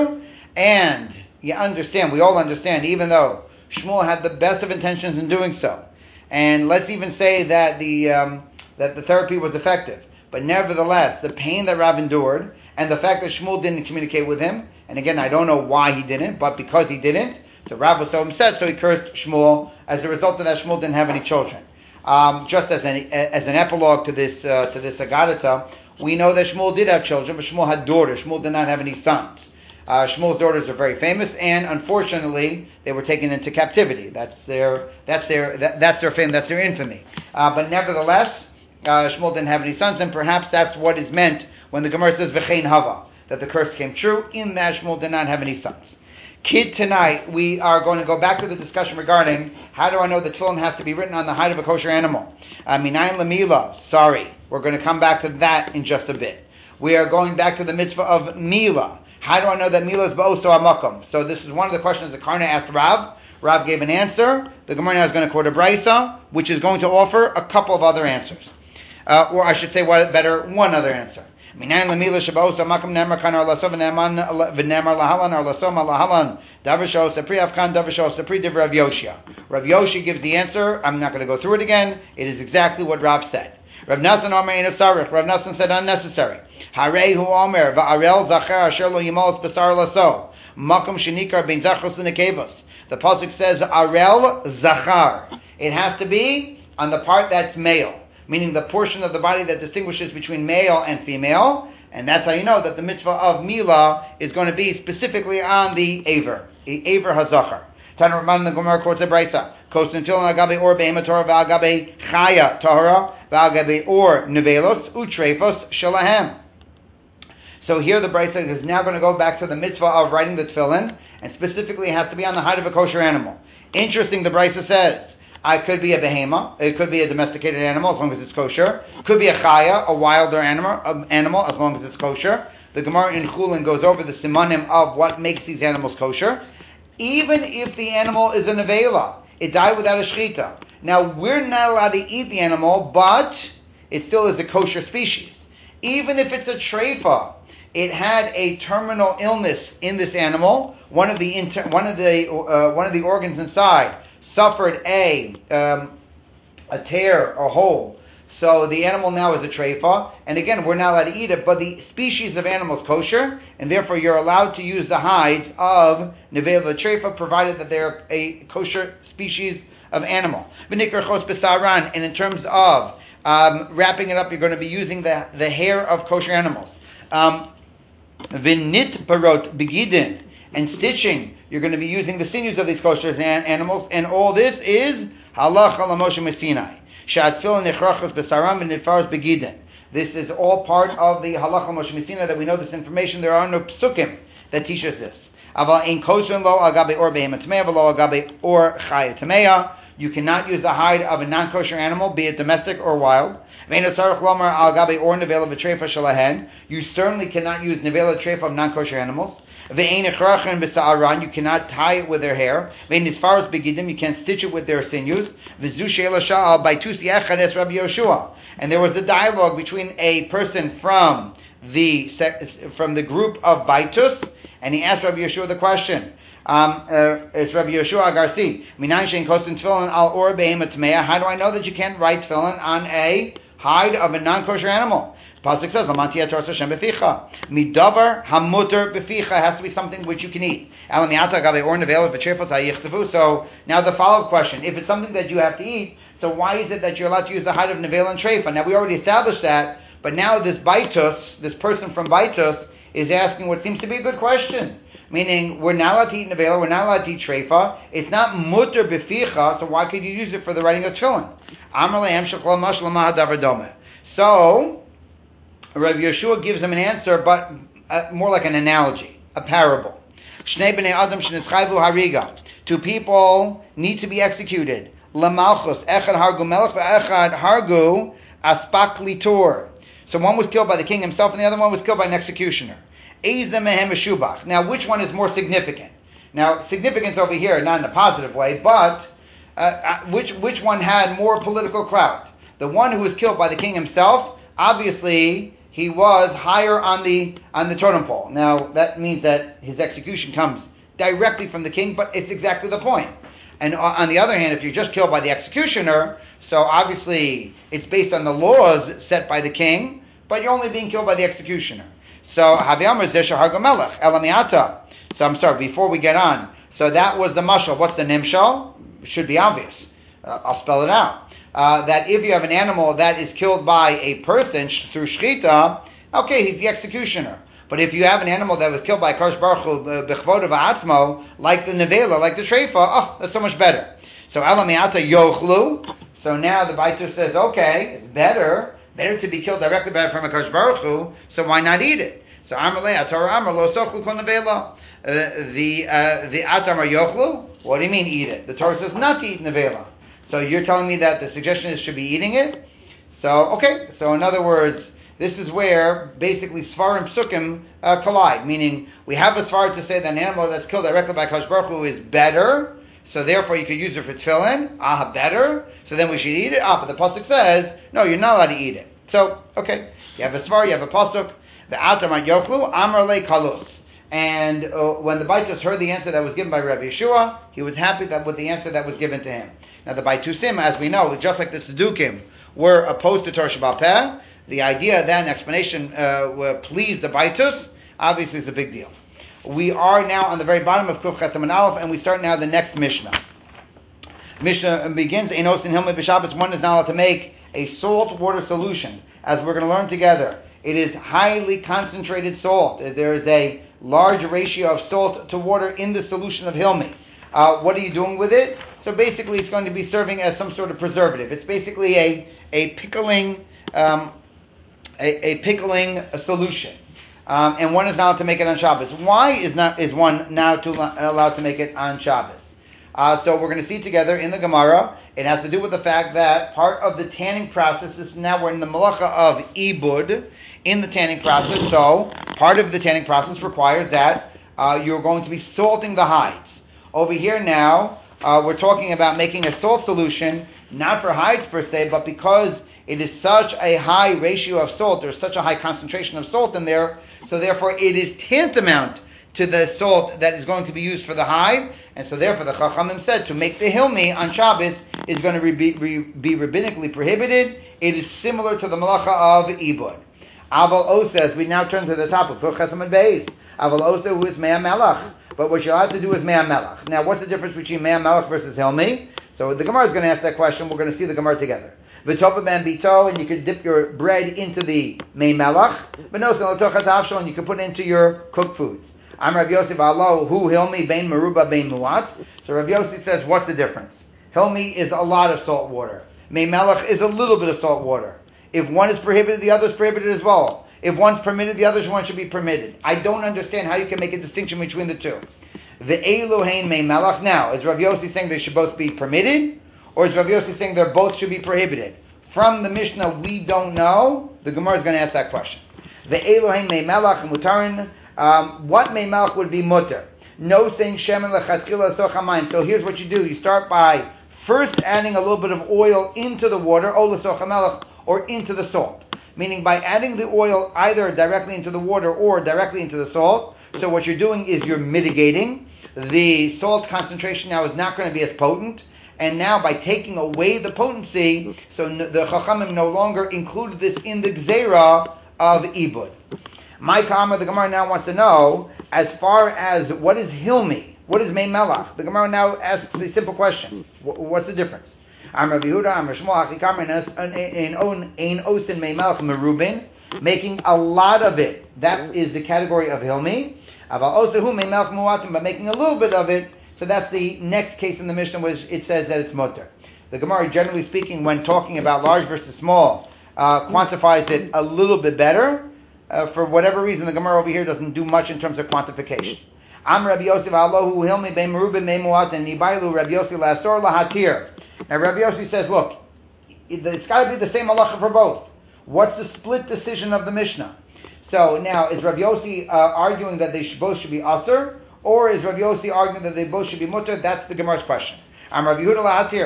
And you understand, we all understand, even though Shmuel had the best of intentions in doing so, and let's even say that the therapy was effective, but nevertheless, the pain that Rav endured, and the fact that Shmuel didn't communicate with him, and again, I don't know why he didn't, but because he didn't, so Rav was so upset, so he cursed Shmuel. As a result of that, Shmuel didn't have any children. Just as an epilogue to this Agadata, we know that Shmuel did have children, but Shmuel had daughters. Shmuel did not have any sons. Shmuel's daughters are very famous, and unfortunately, they were taken into captivity. That's their fame, that's their infamy. But nevertheless, Shmuel didn't have any sons, and perhaps that's what is meant when the Gemara says v'chein hava, that the curse came true. In that, Shmuel did not have any sons. Kid, tonight we are going to go back to the discussion regarding how do I know that tefillin has to be written on the hide of a kosher animal. Minayin lamila. Sorry, we're going to come back to that in just a bit. We are going back to the mitzvah of mila. How do I know that mila is ba'oso hamakom? So this is one of the questions that Karna asked Rav. Rav gave an answer. The Gemara now is going to quote a brisa, which is going to offer a couple of other answers. Or I should say, one other answer. Minayin lamila shaba'oso hamakom nemar kan ar laso v'nemar lahalan ar laso malahalan davashos sepri afkan davashos sepri div Rav Yoshia. Rav Yoshia gives the answer. I'm not going to go through it again. It is exactly what Rav said. Rav Nassan Omer ein sarich. Rav Nassan said unnecessary. Harehu Omer va'arel zacher asher lo yimal basar laso makom shenikar ben zachros l'nekevos. The pasuk says arel zachar. It has to be on the part that's male, meaning the portion of the body that distinguishes between male and female, and that's how you know that the mitzvah of mila is going to be specifically on the aver hazachar. Tana Raman the Gemara quotes a brisa. Kosin tilon agabe or be'emator v'agabe chaya tahara v'agabe or nevelos utrefos shalahem. So here the brisa is now going to go back to the mitzvah of writing the tefillin, and specifically it has to be on the hide of a kosher animal. Interesting, the brisa says, it could be a behema, it could be a domesticated animal as long as it's kosher. It could be a chaya, a wilder animal as long as it's kosher. The Gemara in Chulin goes over the simanim of what makes these animals kosher. Even if the animal is a nevela, it died without a shechita. Now, we're not allowed to eat the animal, but it still is a kosher species. Even if it's a treifa, it had a terminal illness in this animal. One of the organs inside suffered a tear, a hole. So the animal now is a treifa, and again, we're not allowed to eat it, but the species of animal is kosher, and therefore you're allowed to use the hides of nevela treifa, provided that they're a kosher species of animal. V'nikar chos b'saran, and in terms of wrapping it up, you're going to be using the hair of kosher animals. V'nit parot begidin, and stitching, you're going to be using the sinews of these kosher animals, and all this is halacha l'Moshe Messinai. This is all part of the halacha Moshe Messina, that we know this information. There are no psukim that teach us this. You cannot use the hide of a non-kosher animal, be it domestic or wild. You certainly cannot use nevela treifa of non-kosher animals. You cannot tie it with their hair. You can't stitch it with their sinews. And there was a dialogue between a person from the group of Baitus, and he asked Rabbi Yeshua the question. It's Rabbi Yeshua Agarsi. How do I know that you can't write tefillin on a hide of a non-kosher animal? Pasuk says, Midavar hamuter beficha, has to be something which you can eat. So now the follow-up question, if it's something that you have to eat, so why is it that you're allowed to use the hide of nevela and treifa? Now we already established that, but now this Baitus, this person from Baitus, is asking what seems to be a good question. Meaning, we're not allowed to eat nevela, we're not allowed to eat treifa, it's not muter beficha, so why could you use it for the writing of tefillin? So, Rabbi Yeshua gives him an answer, but more like an analogy, a parable. Two people need to be executed. Lamalchus, echad hargu melech ve'echad hargu aspak litor. So one was killed by the king himself, and the other one was killed by an executioner. Now, which one is more significant? Now, significance over here, not in a positive way, but which one had more political clout? The one who was killed by the king himself, obviously, he was higher on the totem pole. Now that means that his execution comes directly from the king, but it's exactly the point. And on the other hand, if you're just killed by the executioner, so obviously it's based on the laws set by the king, but you're only being killed by the executioner. So Haviyamar Zesha Hargamelech Elamiata. So I'm sorry, before we get on. So that was the mashal. What's the nimshal? Should be obvious. I'll spell it out. That if you have an animal that is killed by a person through shchita, okay, he's the executioner. But if you have an animal that was killed by Kadosh Baruch Hu b'chvodav ha'atzmo, like the nevela, like the treifa, that's so much better. So elamiata yochlu. So now the Baitur says, okay, it's better to be killed directly from a Kadosh Baruch Hu, so why not eat it? So Amarle Atar Amar lo sochlu kol nevela. The Atamar yochlu. What do you mean eat it? The Torah says not to eat nevela. So you're telling me that the suggestion is should be eating it? So okay. So in other words, this is where basically Svar and Psukim collide, meaning we have a Svar to say that an animal that's killed directly by Kadosh Baruch Hu is better, so therefore you could use it for tefillin, better, so then we should eat it, but the Pasuk says, no, you're not allowed to eat it. So, okay, you have a Svar, you have a Pasuk, the Atamar Yochlu, Amar Le Kalus. And when the Baitus heard the answer that was given by Rabbi Yeshua, he was happy with the answer that was given to him. Now the Baitusim, as we know, just like the Sedukim were opposed to Torah Shabbat Peh, the idea that an explanation pleased the Baitus, obviously is a big deal. We are now on the very bottom of Kuf Chesam and Aleph, and we start now the next Mishnah. Mishnah begins, Einos in Hilmei B'Shabbos, one is not allowed to make a salt water solution, as we're going to learn together. It is highly concentrated salt. There is a large ratio of salt to water in the solution of Hilmi. What are you doing with it? So basically it's going to be serving as some sort of preservative. It's basically a pickling pickling solution. And one is not allowed to make it on Shabbos. Why is one now allowed to make it on Shabbos? So we're going to see together in the Gemara, it has to do with the fact that part of the tanning process is now we're in the malacha of ibud, in the tanning process. So part of the tanning process requires that you're going to be salting the hides. Over here now, we're talking about making a salt solution, not for hides per se, but because it is such a high ratio of salt, there's such a high concentration of salt in there, so therefore it is tantamount to the salt that is going to be used for the hide, and so therefore the Chachamim said to make the Hilmi on Shabbos is going to be rabbinically prohibited. It is similar to the malacha of Ibud. Aval Osa, as we now turn to the top of Chesam and Beis, Aval Osa, who is Mea Melach, but what you're allowed to do is Mea Melach. Now what's the difference between Mea Melach versus Hilmi? So the Gemara is going to ask that question. We're going to see the Gemara together. V'topa ben bito, and you could dip your bread into the mei melach. V'nosen l'tochat havshol, and you can put it into your cooked foods. I'm Rav Yosef Alo, hu hilmi bein meruba bein muat. So Rav Yosef says, what's the difference? Hilmi is a lot of salt water. Mei melach is a little bit of salt water. If one is prohibited, the other is prohibited as well. If one's permitted, the other one should be permitted. I don't understand how you can make a distinction between the two. Ve'elu hein mei melach. Now, is Rav Yosef saying they should both be permitted? Or is Rav Yossi saying they both should be prohibited? From the Mishnah, we don't know. The Gemara is going to ask that question. The Elohim mei melach and mutarin. What mei melach would be mutter? No saying shemen lechatzchila sochamayim. So here's what you do. You start by first adding a little bit of oil into the water, o lesochamelach, or into the salt. Meaning by adding the oil either directly into the water or directly into the salt. So what you're doing is you're mitigating. The salt concentration now is not going to be as potent. And now by taking away the potency, so the Chachamim no longer included this in the Gzeira of Ibud. My Kama, the Gemara now wants to know, as far as what is Hilmi, what is Mei Melach? The Gemara now asks a simple question. What's the difference? I'm Rabbi Yehuda, I'm Rishmo, in Osin Mei Melach Merubin, making a lot of it. That is the category of Hilmi. Aval Osahu Mei Melach Muatim, but making a little bit of it. So that's the next case in the Mishnah, which it says that it's mutter. The Gemara, generally speaking, when talking about large versus small, quantifies it a little bit better. For whatever reason, the Gemara over here doesn't do much in terms of quantification. Am Rabbi Yosef Allahu Hilmi Bein Merubin Mei Muatin Nibailu Rabbi Yosef Lasor Lahatir. Now Rabbi Yosef says, look, it's got to be the same halacha for both. What's the split decision of the Mishnah? So now, is Rabbi Yosef arguing that they both should be asur? Or is Rav Yossi arguing that they both should be mutter? That's the Gemara's question. I'm Rav Yehuda Lahatir.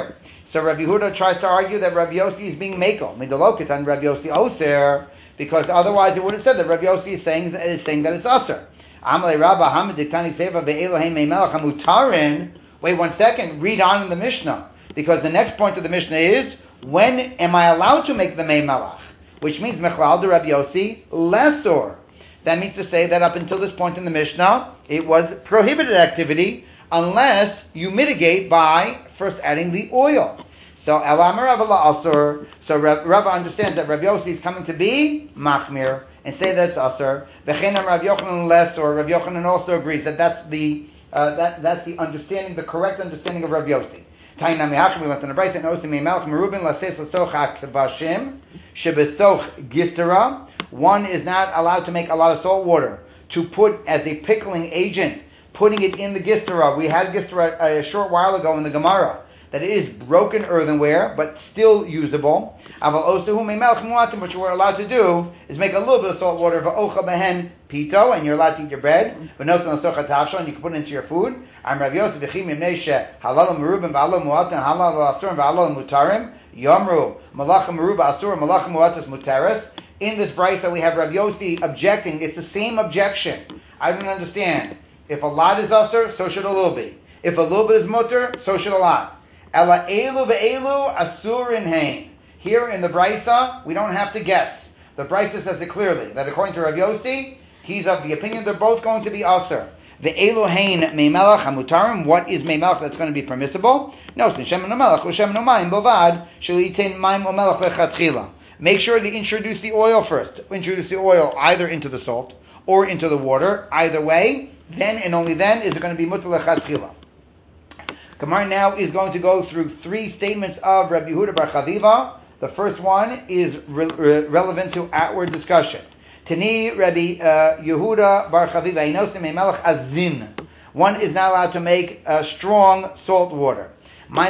So Rabbi Yehuda tries to argue that Rabbi Yossi is being mekel. Midalokit and Rabbi Yossi oser, because otherwise it would have said that Rabbi Yossi is saying that it's aser. Amalei Rabba Hamid Diktani Seva ve'Elohim Melech Hamutarin. Wait 1 second. Read on in the Mishnah, because the next point of the Mishnah is, when am I allowed to make the Mei Melech? Which means Mechlal de Rabbi Yossi lesor. That means to say that up until this point in the Mishnah, it was prohibited activity unless you mitigate by first adding the oil. So Elamar Rav Asur. So Rabbi understands that Rabbi Yossi is coming to be Machmir and say that's Asur. V'chenam Rav Yochanan lesor. Rav Yochanan also agrees that that's the understanding, the correct understanding of Rav Yossi. Tainam Yachim, we went on the Brayso and Osim Melech Merubin Lases Lasoch HaKvashim Shebesoch Gistera. One is not allowed to make a lot of salt water to put as a pickling agent, putting it in the gistera. We had gistera a short while ago in the Gemara, that it is broken earthenware, but still usable. Aval osahu me'melech muatim, what you are allowed to do is make a little bit of salt water, va'ocha behen pito, and you're allowed to eat your bread, v'nosan l'socha tavsha, and you can put it into your food. Am Rav Yosef v'chim yimnei she halal merubim v'halal muatim, halal asurim v'halal mutarim, yomru, malacha meruba asur, malacha muatis mutaris. In this brayso we have Rav Yossi objecting. It's the same objection. I don't understand. If a lot is asur, so should a little be. If a little bit is mutter, so should a lot. Ela elu ve'elu asurin hein. Here in the brayso, we don't have to guess. The brayso says it clearly that according to Rav Yossi, he's of the opinion they're both going to be asur. Ve'elu hein meimelach hamutarim. What is meimelach that's going to be permissible? No, sin shemen u'melach u'shemen u'mayim bovad shelitin mayim u'melach lechatchila. Make sure to introduce the oil first. Introduce the oil either into the salt or into the water. Either way, then and only then is it going to be mutar lechatchila. Gemara now is going to go through 3 statements of Rabbi Yehuda bar Chaviva. The first one is relevant to outward discussion. Tani Rabbi Yehuda bar Chaviva inosim melech azin. One is not allowed to make strong salt water. My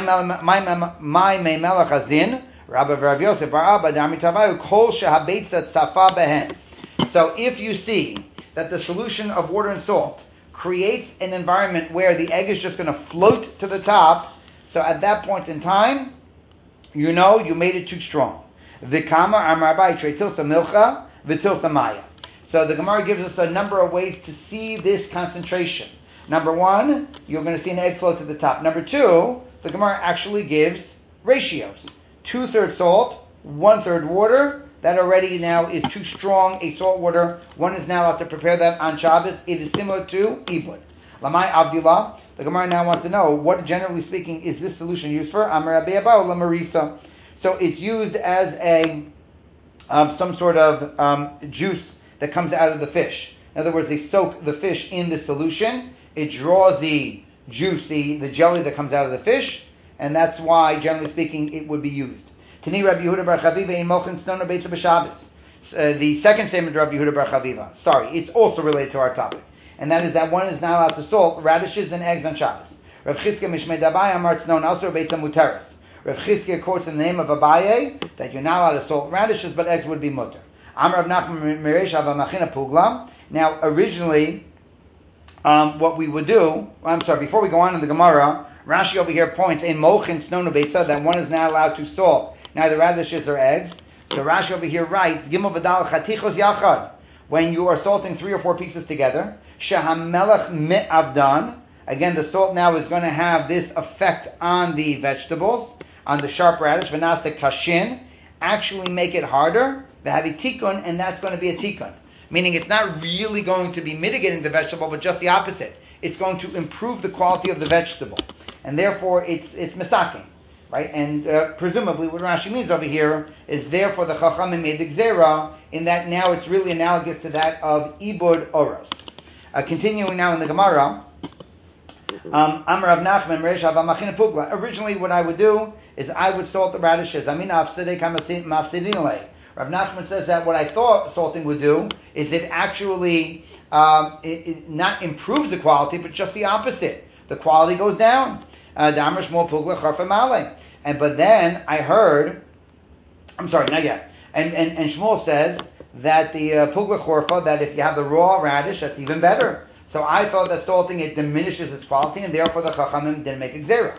melech azin. Rabbi Rav Yosef bar Abba Dami Tavayu Kol Shehabetza Tzafa Behen. So if you see that the solution of water and salt creates an environment where the egg is just going to float to the top, so at that point in time, you know you made it too strong. Vikama Amar Bai Tretilsa Milcha Vitilsa Maya. So the Gemara gives us a number of ways to see this concentration. Number 1, you're going to see an egg float to the top. Number 2, the Gemara actually gives ratios. 2/3 salt, 1/3 water. That already now is too strong a salt water. One is now allowed to prepare that on Shabbos. It is similar to ibud. Lamai Abdullah. The Gemara now wants to know, what generally speaking is this solution used for? Amar Rabbi Abba Lamarisa. So it's used as a some sort of juice that comes out of the fish. In other words, they soak the fish in the solution. It draws the juice, the jelly that comes out of the fish, and that's why, generally speaking, it would be used. Tani Rabbi Yehuda bar Chaviva in Mochin Snona Beitza b'Shabbos. The second statement of Rabbi Yehuda bar Chaviva. Sorry, it's also related to our topic, and that is that one is not allowed to salt radishes and eggs on Shabbos. Rav Chizkiah Mishmei Dabai Amar Tznon also Beitza Muteres. Rav Chizkiah quotes in the name of Abaye that you're not allowed to salt radishes, but eggs would be mutter. Amar Rav Nachman Meresh Avamachina Pugla. Now, originally, what we would do, before we go on in the Gemara, Rashi over here points in Mochin Snonu Beitza that one is not allowed to salt neither radishes or eggs. So Rashi over here writes, Gimel V'dal Chatichos Yachad, when you are salting 3 or 4 pieces together, Shehamelech Me'avdan, again the salt now is going to have this effect on the vegetables, on the sharp radish, V'nase Kashin, actually make it harder, V'havi Tikun, and that's going to be a Tikun. Meaning it's not really going to be mitigating the vegetable, but just the opposite. It's going to improve the quality of the vegetable. And therefore, it's misaking, right? And presumably what Rashi means over here is therefore the Chachamim made the Gzera, in that now it's really analogous to that of Ibud Oros. Continuing now in the Gemara, Amar Rav Nachman Meresh Avamachina Pugla. Originally what I would do is I would salt the radishes. Rav Nachman says that what I thought salting would do is it actually it not improves the quality, but just the opposite. The quality goes down. But then I heard, not yet. And Shmuel says that the pugla chorfa, that if you have the raw radish, that's even better. So I thought that salting it diminishes its quality, and therefore the Chachamim didn't make a gzera.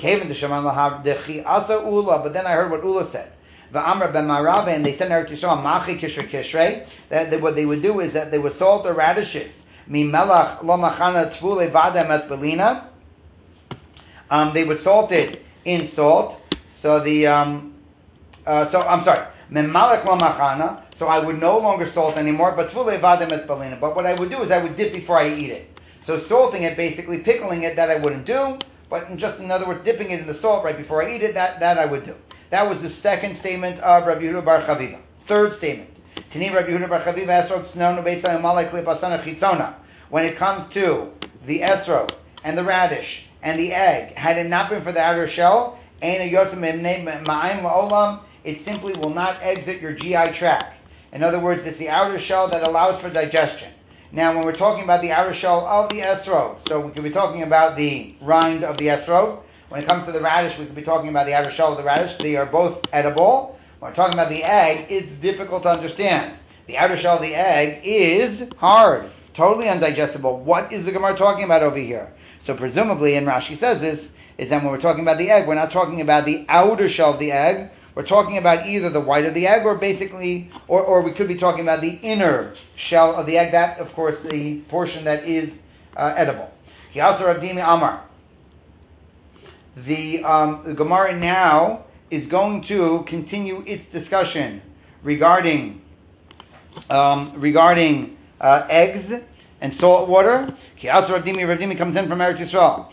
But then I heard what Ula said. And they said in Eretz Yisrael, Machi Kishrei Kishrei, that what they would do is that they would salt the radishes. Mimelach lo machana tvule vadem et belina. They would salt it in salt. So I'm sorry. Memalech lo machana. So I would no longer salt anymore. But tvule vadem et belina. But what I would do is I would dip before I eat it. So salting it, basically pickling it, that I wouldn't do. But in other words, dipping it in the salt right before I eat it, that I would do. That was the second statement of Rabbi Yehuda bar Chaviva. Third statement. Tani Rabbi Yehuda bar Chaviva esrog tznon u'beitzai u'malei klipasana chitzona. When it comes to the esrog and the radish and the egg, had it not been for the outer shell, it simply will not exit your GI tract. In other words, it's the outer shell that allows for digestion. Now, when we're talking about the outer shell of the esrog, so we could be talking about the rind of the esrog. When it comes to the radish, we could be talking about the outer shell of the radish. They are both edible. When we're talking about the egg, it's difficult to understand. The outer shell of the egg is hard, totally undigestible. What is the Gemara talking about over here? So presumably, and Rashi says this, is that when we're talking about the egg, we're not talking about the outer shell of the egg. We're talking about either the white of the egg or basically, or we could be talking about the inner shell of the egg. That, of course, the portion that is edible. Kiasa Rabdimi Amar. The Gemara now is going to continue its discussion regarding eggs and salt water. Ravdimi comes in from Eretz Yisrael.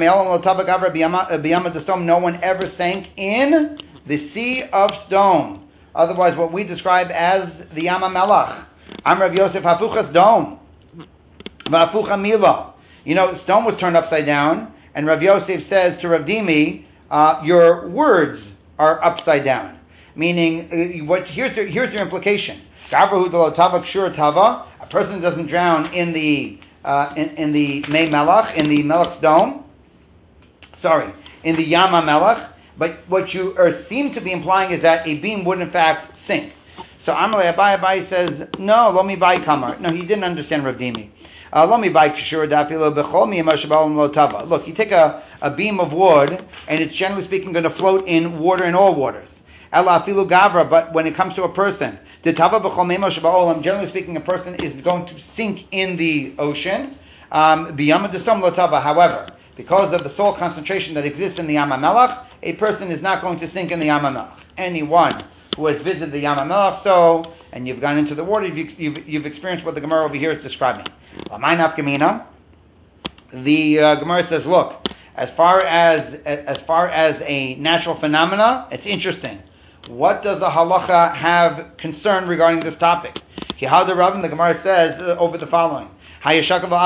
No one ever sank in the sea of stone. Otherwise, what we describe as the Yam HaMelach. Rav Yosef Hafuchas Dom. Vafucha Mila. Stone was turned upside down. And Rav Yosef says to Rav Dimi, your words are upside down. Meaning, here's your implication. A person doesn't drown in the Mei Melach, in the Melach's dome. In the Yam HaMelach. But what you seem to be implying is that a beam would in fact sink. So Amalei Abai says, no, lo mi bai kamar. No, he didn't understand Rav Dimi. Look, you take a beam of wood, and it's generally speaking going to float in water in all waters. But when it comes to a person, generally speaking, a person is going to sink in the ocean. However, because of the salt concentration that exists in the Yam HaMelach, a person is not going to sink in the Yam HaMelach. Anyone who has visited the Yam HaMelach, and you've gone into the water, you've experienced what the Gemara over here is describing. The Gemara says, look, as far as a natural phenomena, it's interesting. What does the halacha have concern regarding this topic? The Gemara says over the following. He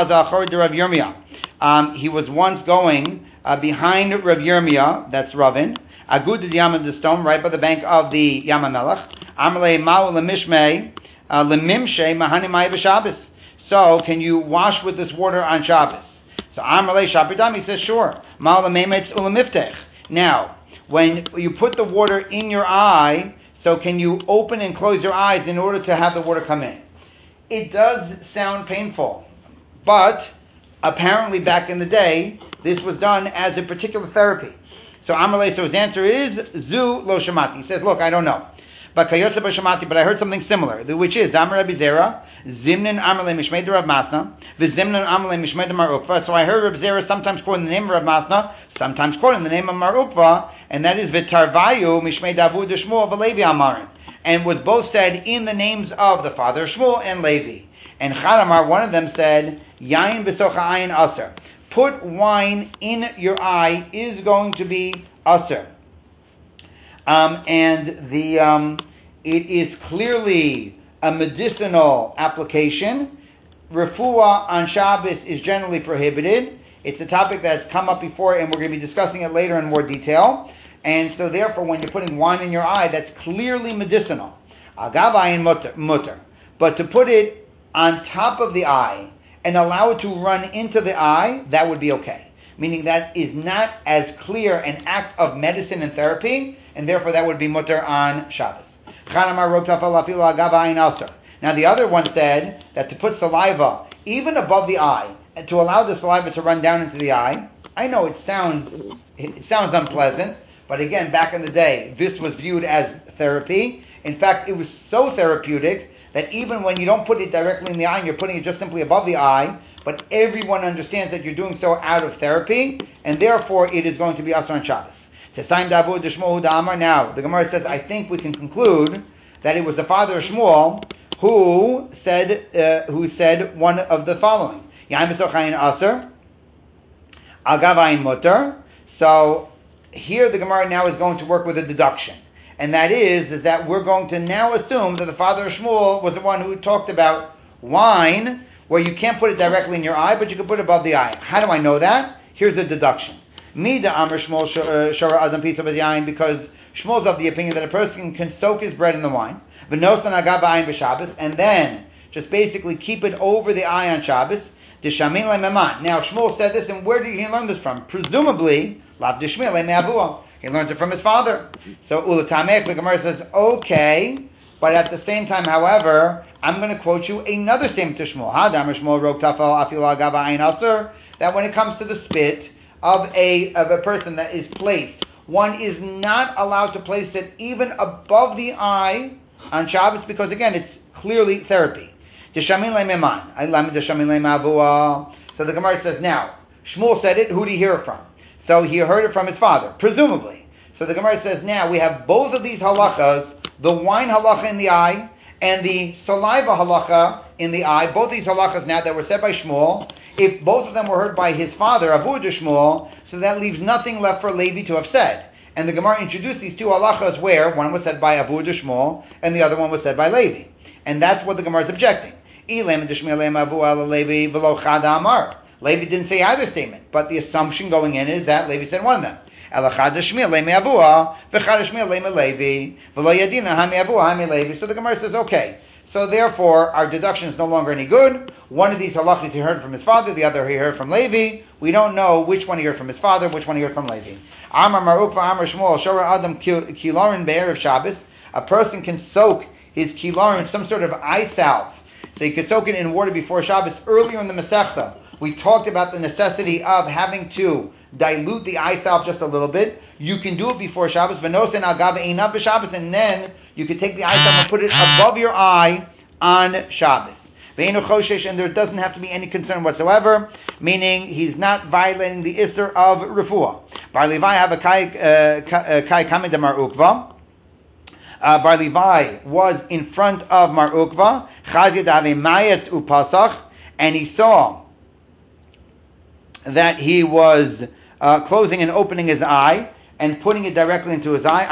was once going behind Rav Yirmiyah, that's Ravin, Agud Yam Stone, right by the bank of the Yam HaMelach. Amalei Ma'u Lemimshei Mahani Mai B'Shabbos. So, can you wash with this water on Shabbos? So, Amalei Shapidam, he says, sure. Ma'u Lememetz Ulemiftech. Now, when you put the water in your eye, so can you open and close your eyes in order to have the water come in? It does sound painful, but apparently back in the day, this was done as a particular therapy. So Amalei, so his answer is Zu Lo Shamati. He says, look, I don't know. But Kayotze B'Shamati, but I heard something similar, which is Damar Rabbi Zera, Zimnin Amalei Mishmei Rav Masna, V'Zimnin Amalei Mishmei Mar Ukva. So I heard Rabbi Zera sometimes quoting the name of Rav Masna, sometimes quoting the name of Mar Ukva, and that is V'Tarvayu Mishmei Davud Shmuel V'Levi Amarin, and was both said in the names of the father Shmuel and Levi. And Charamar, one of them said, Yain B'Socha Ayin Aser. Put wine in your eye is going to be aser. It is clearly a medicinal application. Refuah on Shabbos is generally prohibited. It's a topic that's come up before, and we're going to be discussing it later in more detail. And so therefore, when you're putting wine in your eye, that's clearly medicinal. Agavayin mutter. But to put it on top of the eye and allow it to run into the eye, that would be okay. Meaning that is not as clear an act of medicine and therapy, and therefore that would be mutter on Shabbos. Now the other one said that to put saliva even above the eye, and to allow the saliva to run down into the eye. I know it sounds unpleasant, but again, back in the day, this was viewed as therapy. In fact, it was so therapeutic that even when you don't put it directly in the eye and you're putting it just simply above the eye, but everyone understands that you're doing so out of therapy, and therefore it is going to be asur on Shabbos. Now, the Gemara says, I think we can conclude that it was the father of Shmuel who said one of the following. So here the Gemara now is going to work with a deduction. And that is that we're going to now assume that the father of Shmuel was the one who talked about wine, where you can't put it directly in your eye, but you can put it above the eye. How do I know that? Here's a deduction. Mida Amr Shmuel Shara Adam Pisa B'Yayin, because Shmuel's of the opinion that a person can soak his bread in the wine, V'nosan Agav Ayin B'Shabbos, and then just basically keep it over the eye on Shabbos. D'Shamin Le'Meman. Now Shmuel said this, and where did he learn this from? Presumably, Lav D'Shmiel Le'Me'avua. He learned it from his father. So Ulatamech, the Gemara says, okay, but at the same time, however, I'm going to quote you another statement to Shmuel. Hadam Shmuel Rok Tafel Afil Agav Ayin Asur, that when it comes to the spit of a person that is placed, one is not allowed to place it even above the eye on Shabbos, because again, it's clearly therapy. D'Shamin Le'Meman. D'Shamin Le'Mavua. So the Gemara says, now, Shmuel said it, who did he hear it from? So he heard it from his father, presumably. So the Gemara says, now we have both of these halachas, the wine halacha in the eye and the saliva halacha in the eye, both these halachas now that were said by Shmuel. If both of them were heard by his father, Avu de Shmuel, so that leaves nothing left for Levi to have said. And the Gemara introduced these two halachas where one was said by Avu de Shmuel and the other one was said by Levi. And that's what the Gemara is objecting. Levi didn't say either statement, but the assumption going in is that Levi said one of them. So the Gemara says, okay, so therefore our deduction is no longer any good. One of these halachas he heard from his father, the other he heard from Levi. We don't know which one he heard from his father, which one he heard from Levi. A person can soak his kilarin, some sort of eye salve. So you could soak it in water before Shabbos. Earlier in the Masechta, we talked about the necessity of having to dilute the eye salve just a little bit. You can do it before Shabbos, and then you can take the eye salve and put it above your eye on Shabbos. And there doesn't have to be any concern whatsoever, meaning he's not violating the Isser of Refuah. Bar Levi have a Kai Kamid Mar Ukva. Bar Levi was in front of Mar Ukva, and he saw that he was closing and opening his eye and putting it directly into his eye.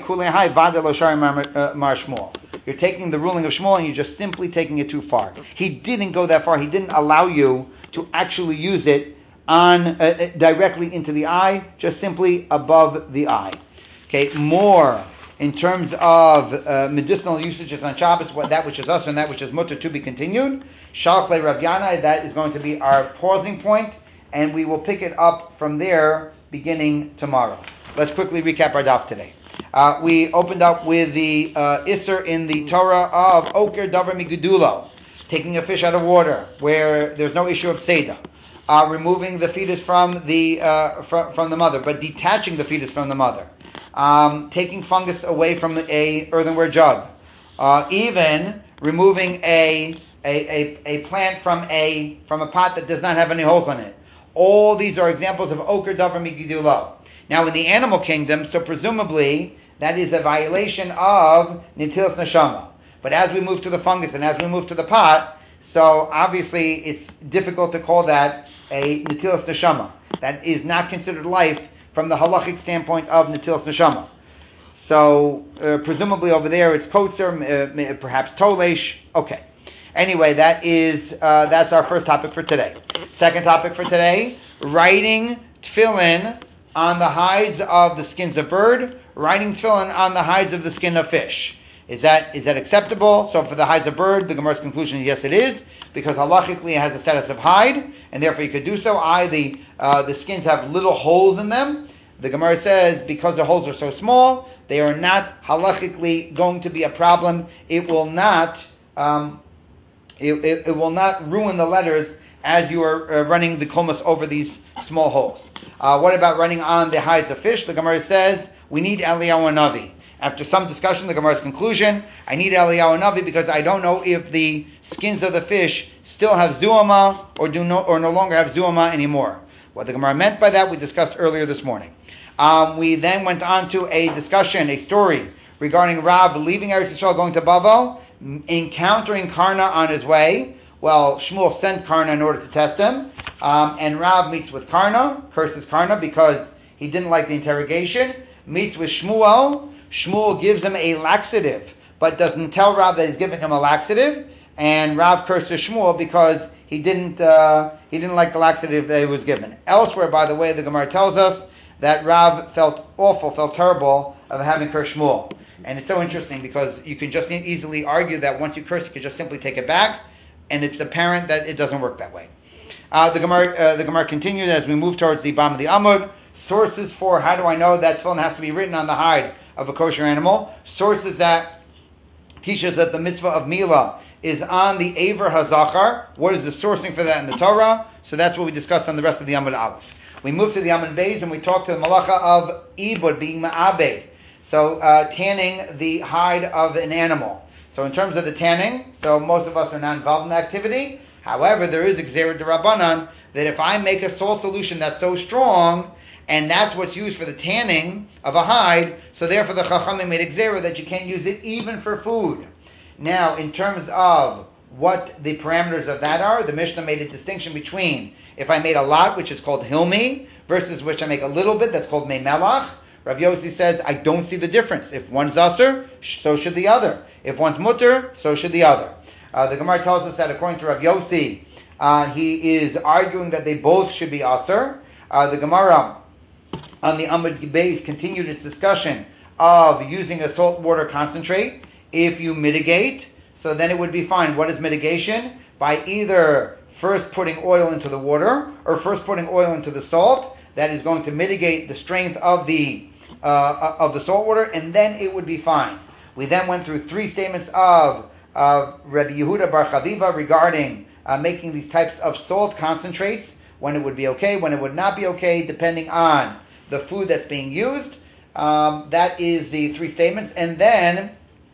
You're taking the ruling of Shmuel and you're just simply taking it too far. He didn't go that far. He didn't allow you to actually use it on directly into the eye, just simply above the eye. Okay, more in terms of medicinal usages on Shabbos, that which is us and that which is mutter, to be continued. Shalklei Rav Yana, that is going to be our pausing point, and we will pick it up from there beginning tomorrow. Let's quickly recap our daf today. We opened up with the Isser in the Torah of Oker Davar Migudulo, taking a fish out of water where there's no issue of tzeda, removing the fetus from the mother, but detaching the fetus from the mother, taking fungus away from a earthenware jug, even removing a plant from a pot that does not have any holes on it. All these are examples of Oker Davar Migidulo. Now in the animal kingdom, so presumably that is a violation of Netilas Neshama. But as we move to the fungus and as we move to the pot, so obviously it's difficult to call that a Netilas Neshama. That is not considered life from the halachic standpoint of Netilas Neshama. So presumably over there it's kotzer, perhaps tolesh. Okay. Anyway, that's our first topic for today. Second topic for today: writing tefillin on the hides of the skins of bird, writing tefillin on the hides of the skin of fish. Is that acceptable? So for the hides of bird, the Gemara's conclusion is yes, it is, because halachically it has the status of hide, and therefore you could do so. The skins have little holes in them. The Gemara says because the holes are so small, they are not halachically going to be a problem. It will not it will not ruin the letters as you are running the kulmas over these small holes. What about running on the hides of fish? The Gemara says we need Eliyahu Navi. After some discussion, the Gemara's conclusion, I need Eliyahu Navi because I don't know if the skins of the fish still have zuama or no longer have zuama anymore. What the Gemara meant by that we discussed earlier this morning. We then went on to a discussion, a story regarding Rav leaving Eretz Yisrael, going to Bavel, encountering Karna on his way. Well, Shmuel sent Karna in order to test him, and Rav meets with Karna, curses Karna because he didn't like the interrogation, meets with Shmuel. Shmuel gives him a laxative, but doesn't tell Rav that he's giving him a laxative, and Rav curses Shmuel because he didn't like the laxative that he was given. Elsewhere, by the way, the Gemara tells us that Rav felt awful, felt terrible of having cursed Shmuel. And it's so interesting because you can just easily argue that once you curse, you can just simply take it back, and it's apparent that it doesn't work that way. The Gemara continues as we move towards the bottom of the Amud. Sources for how do I know that tefillin has to be written on the hide of a kosher animal? Sources that teach us that the mitzvah of Milah is on the Aver HaZachar. What is the sourcing for that in the Torah? So that's what we discussed on the rest of the Amud Aleph. We move to the Amud Beis and we talk to the malacha of Ibud, being Ma'abed. So tanning the hide of an animal. So in terms of the tanning, so most of us are not involved in the activity. However, there is a Gzera D'Rabbanan that if I make a salt solution that's so strong, and that's what's used for the tanning of a hide, so therefore the Chachamim made a Gzera that you can't use it even for food. Now, in terms of what the parameters of that are, the Mishnah made a distinction between if I made a lot, which is called Hilmi, versus which I make a little bit, that's called Mei Melach. Rav Yossi says, I don't see the difference. If one's Aser, so should the other. If one's Mutter, so should the other. The Gemara tells us that according to Rav Yossi, he is arguing that they both should be Aser. The Gemara on the Amud Beis continued its discussion of using a salt water concentrate. If you mitigate, so then it would be fine. What is mitigation? By either first putting oil into the water or first putting oil into the salt. That is going to mitigate the strength of the salt water, and then it would be fine. We then went through three statements of Rabbi Yehuda Bar Chaviva regarding making these types of salt concentrates, when it would be okay, when it would not be okay, depending on the food that's being used. That is the three statements. And then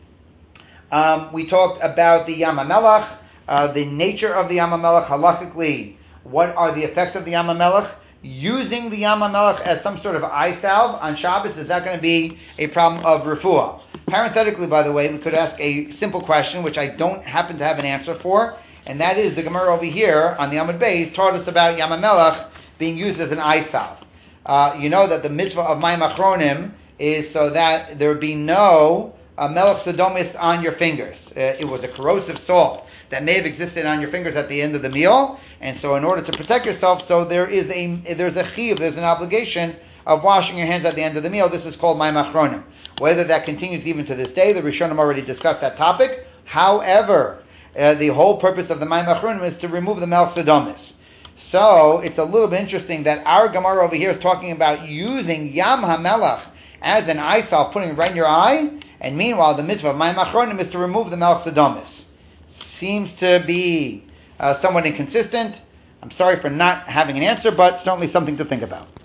we talked about the Yam HaMelech, the nature of the Yam HaMelech, halachically, what are the effects of the Yam HaMelech? Using the Yam HaMelech as some sort of eye salve on Shabbos, is that going to be a problem of refuah? Parenthetically, by the way, we could ask a simple question, which I don't happen to have an answer for, and that is the Gemara over here on the Amud Beis taught us about Yam HaMelech being used as an eye salve. You know that the mitzvah of Mayim Achronim is so that there be no Melech Sodomis on your fingers. It was a corrosive salt that may have existed on your fingers at the end of the meal, and so in order to protect yourself, so there's a chiv, there's an obligation of washing your hands at the end of the meal. This is called Mayim Achronim. Whether that continues even to this day, the Rishonim already discussed that topic. However, the whole purpose of the Mayim Achronim is to remove the Melech Sodomis. So it's a little bit interesting that our Gemara over here is talking about using Yam HaMelech as an eye salve, putting it right in your eye, and meanwhile the mitzvah of Mayim Achronim is to remove the Melech Sodomis. Seems to be somewhat inconsistent. I'm sorry for not having an answer, but certainly something to think about.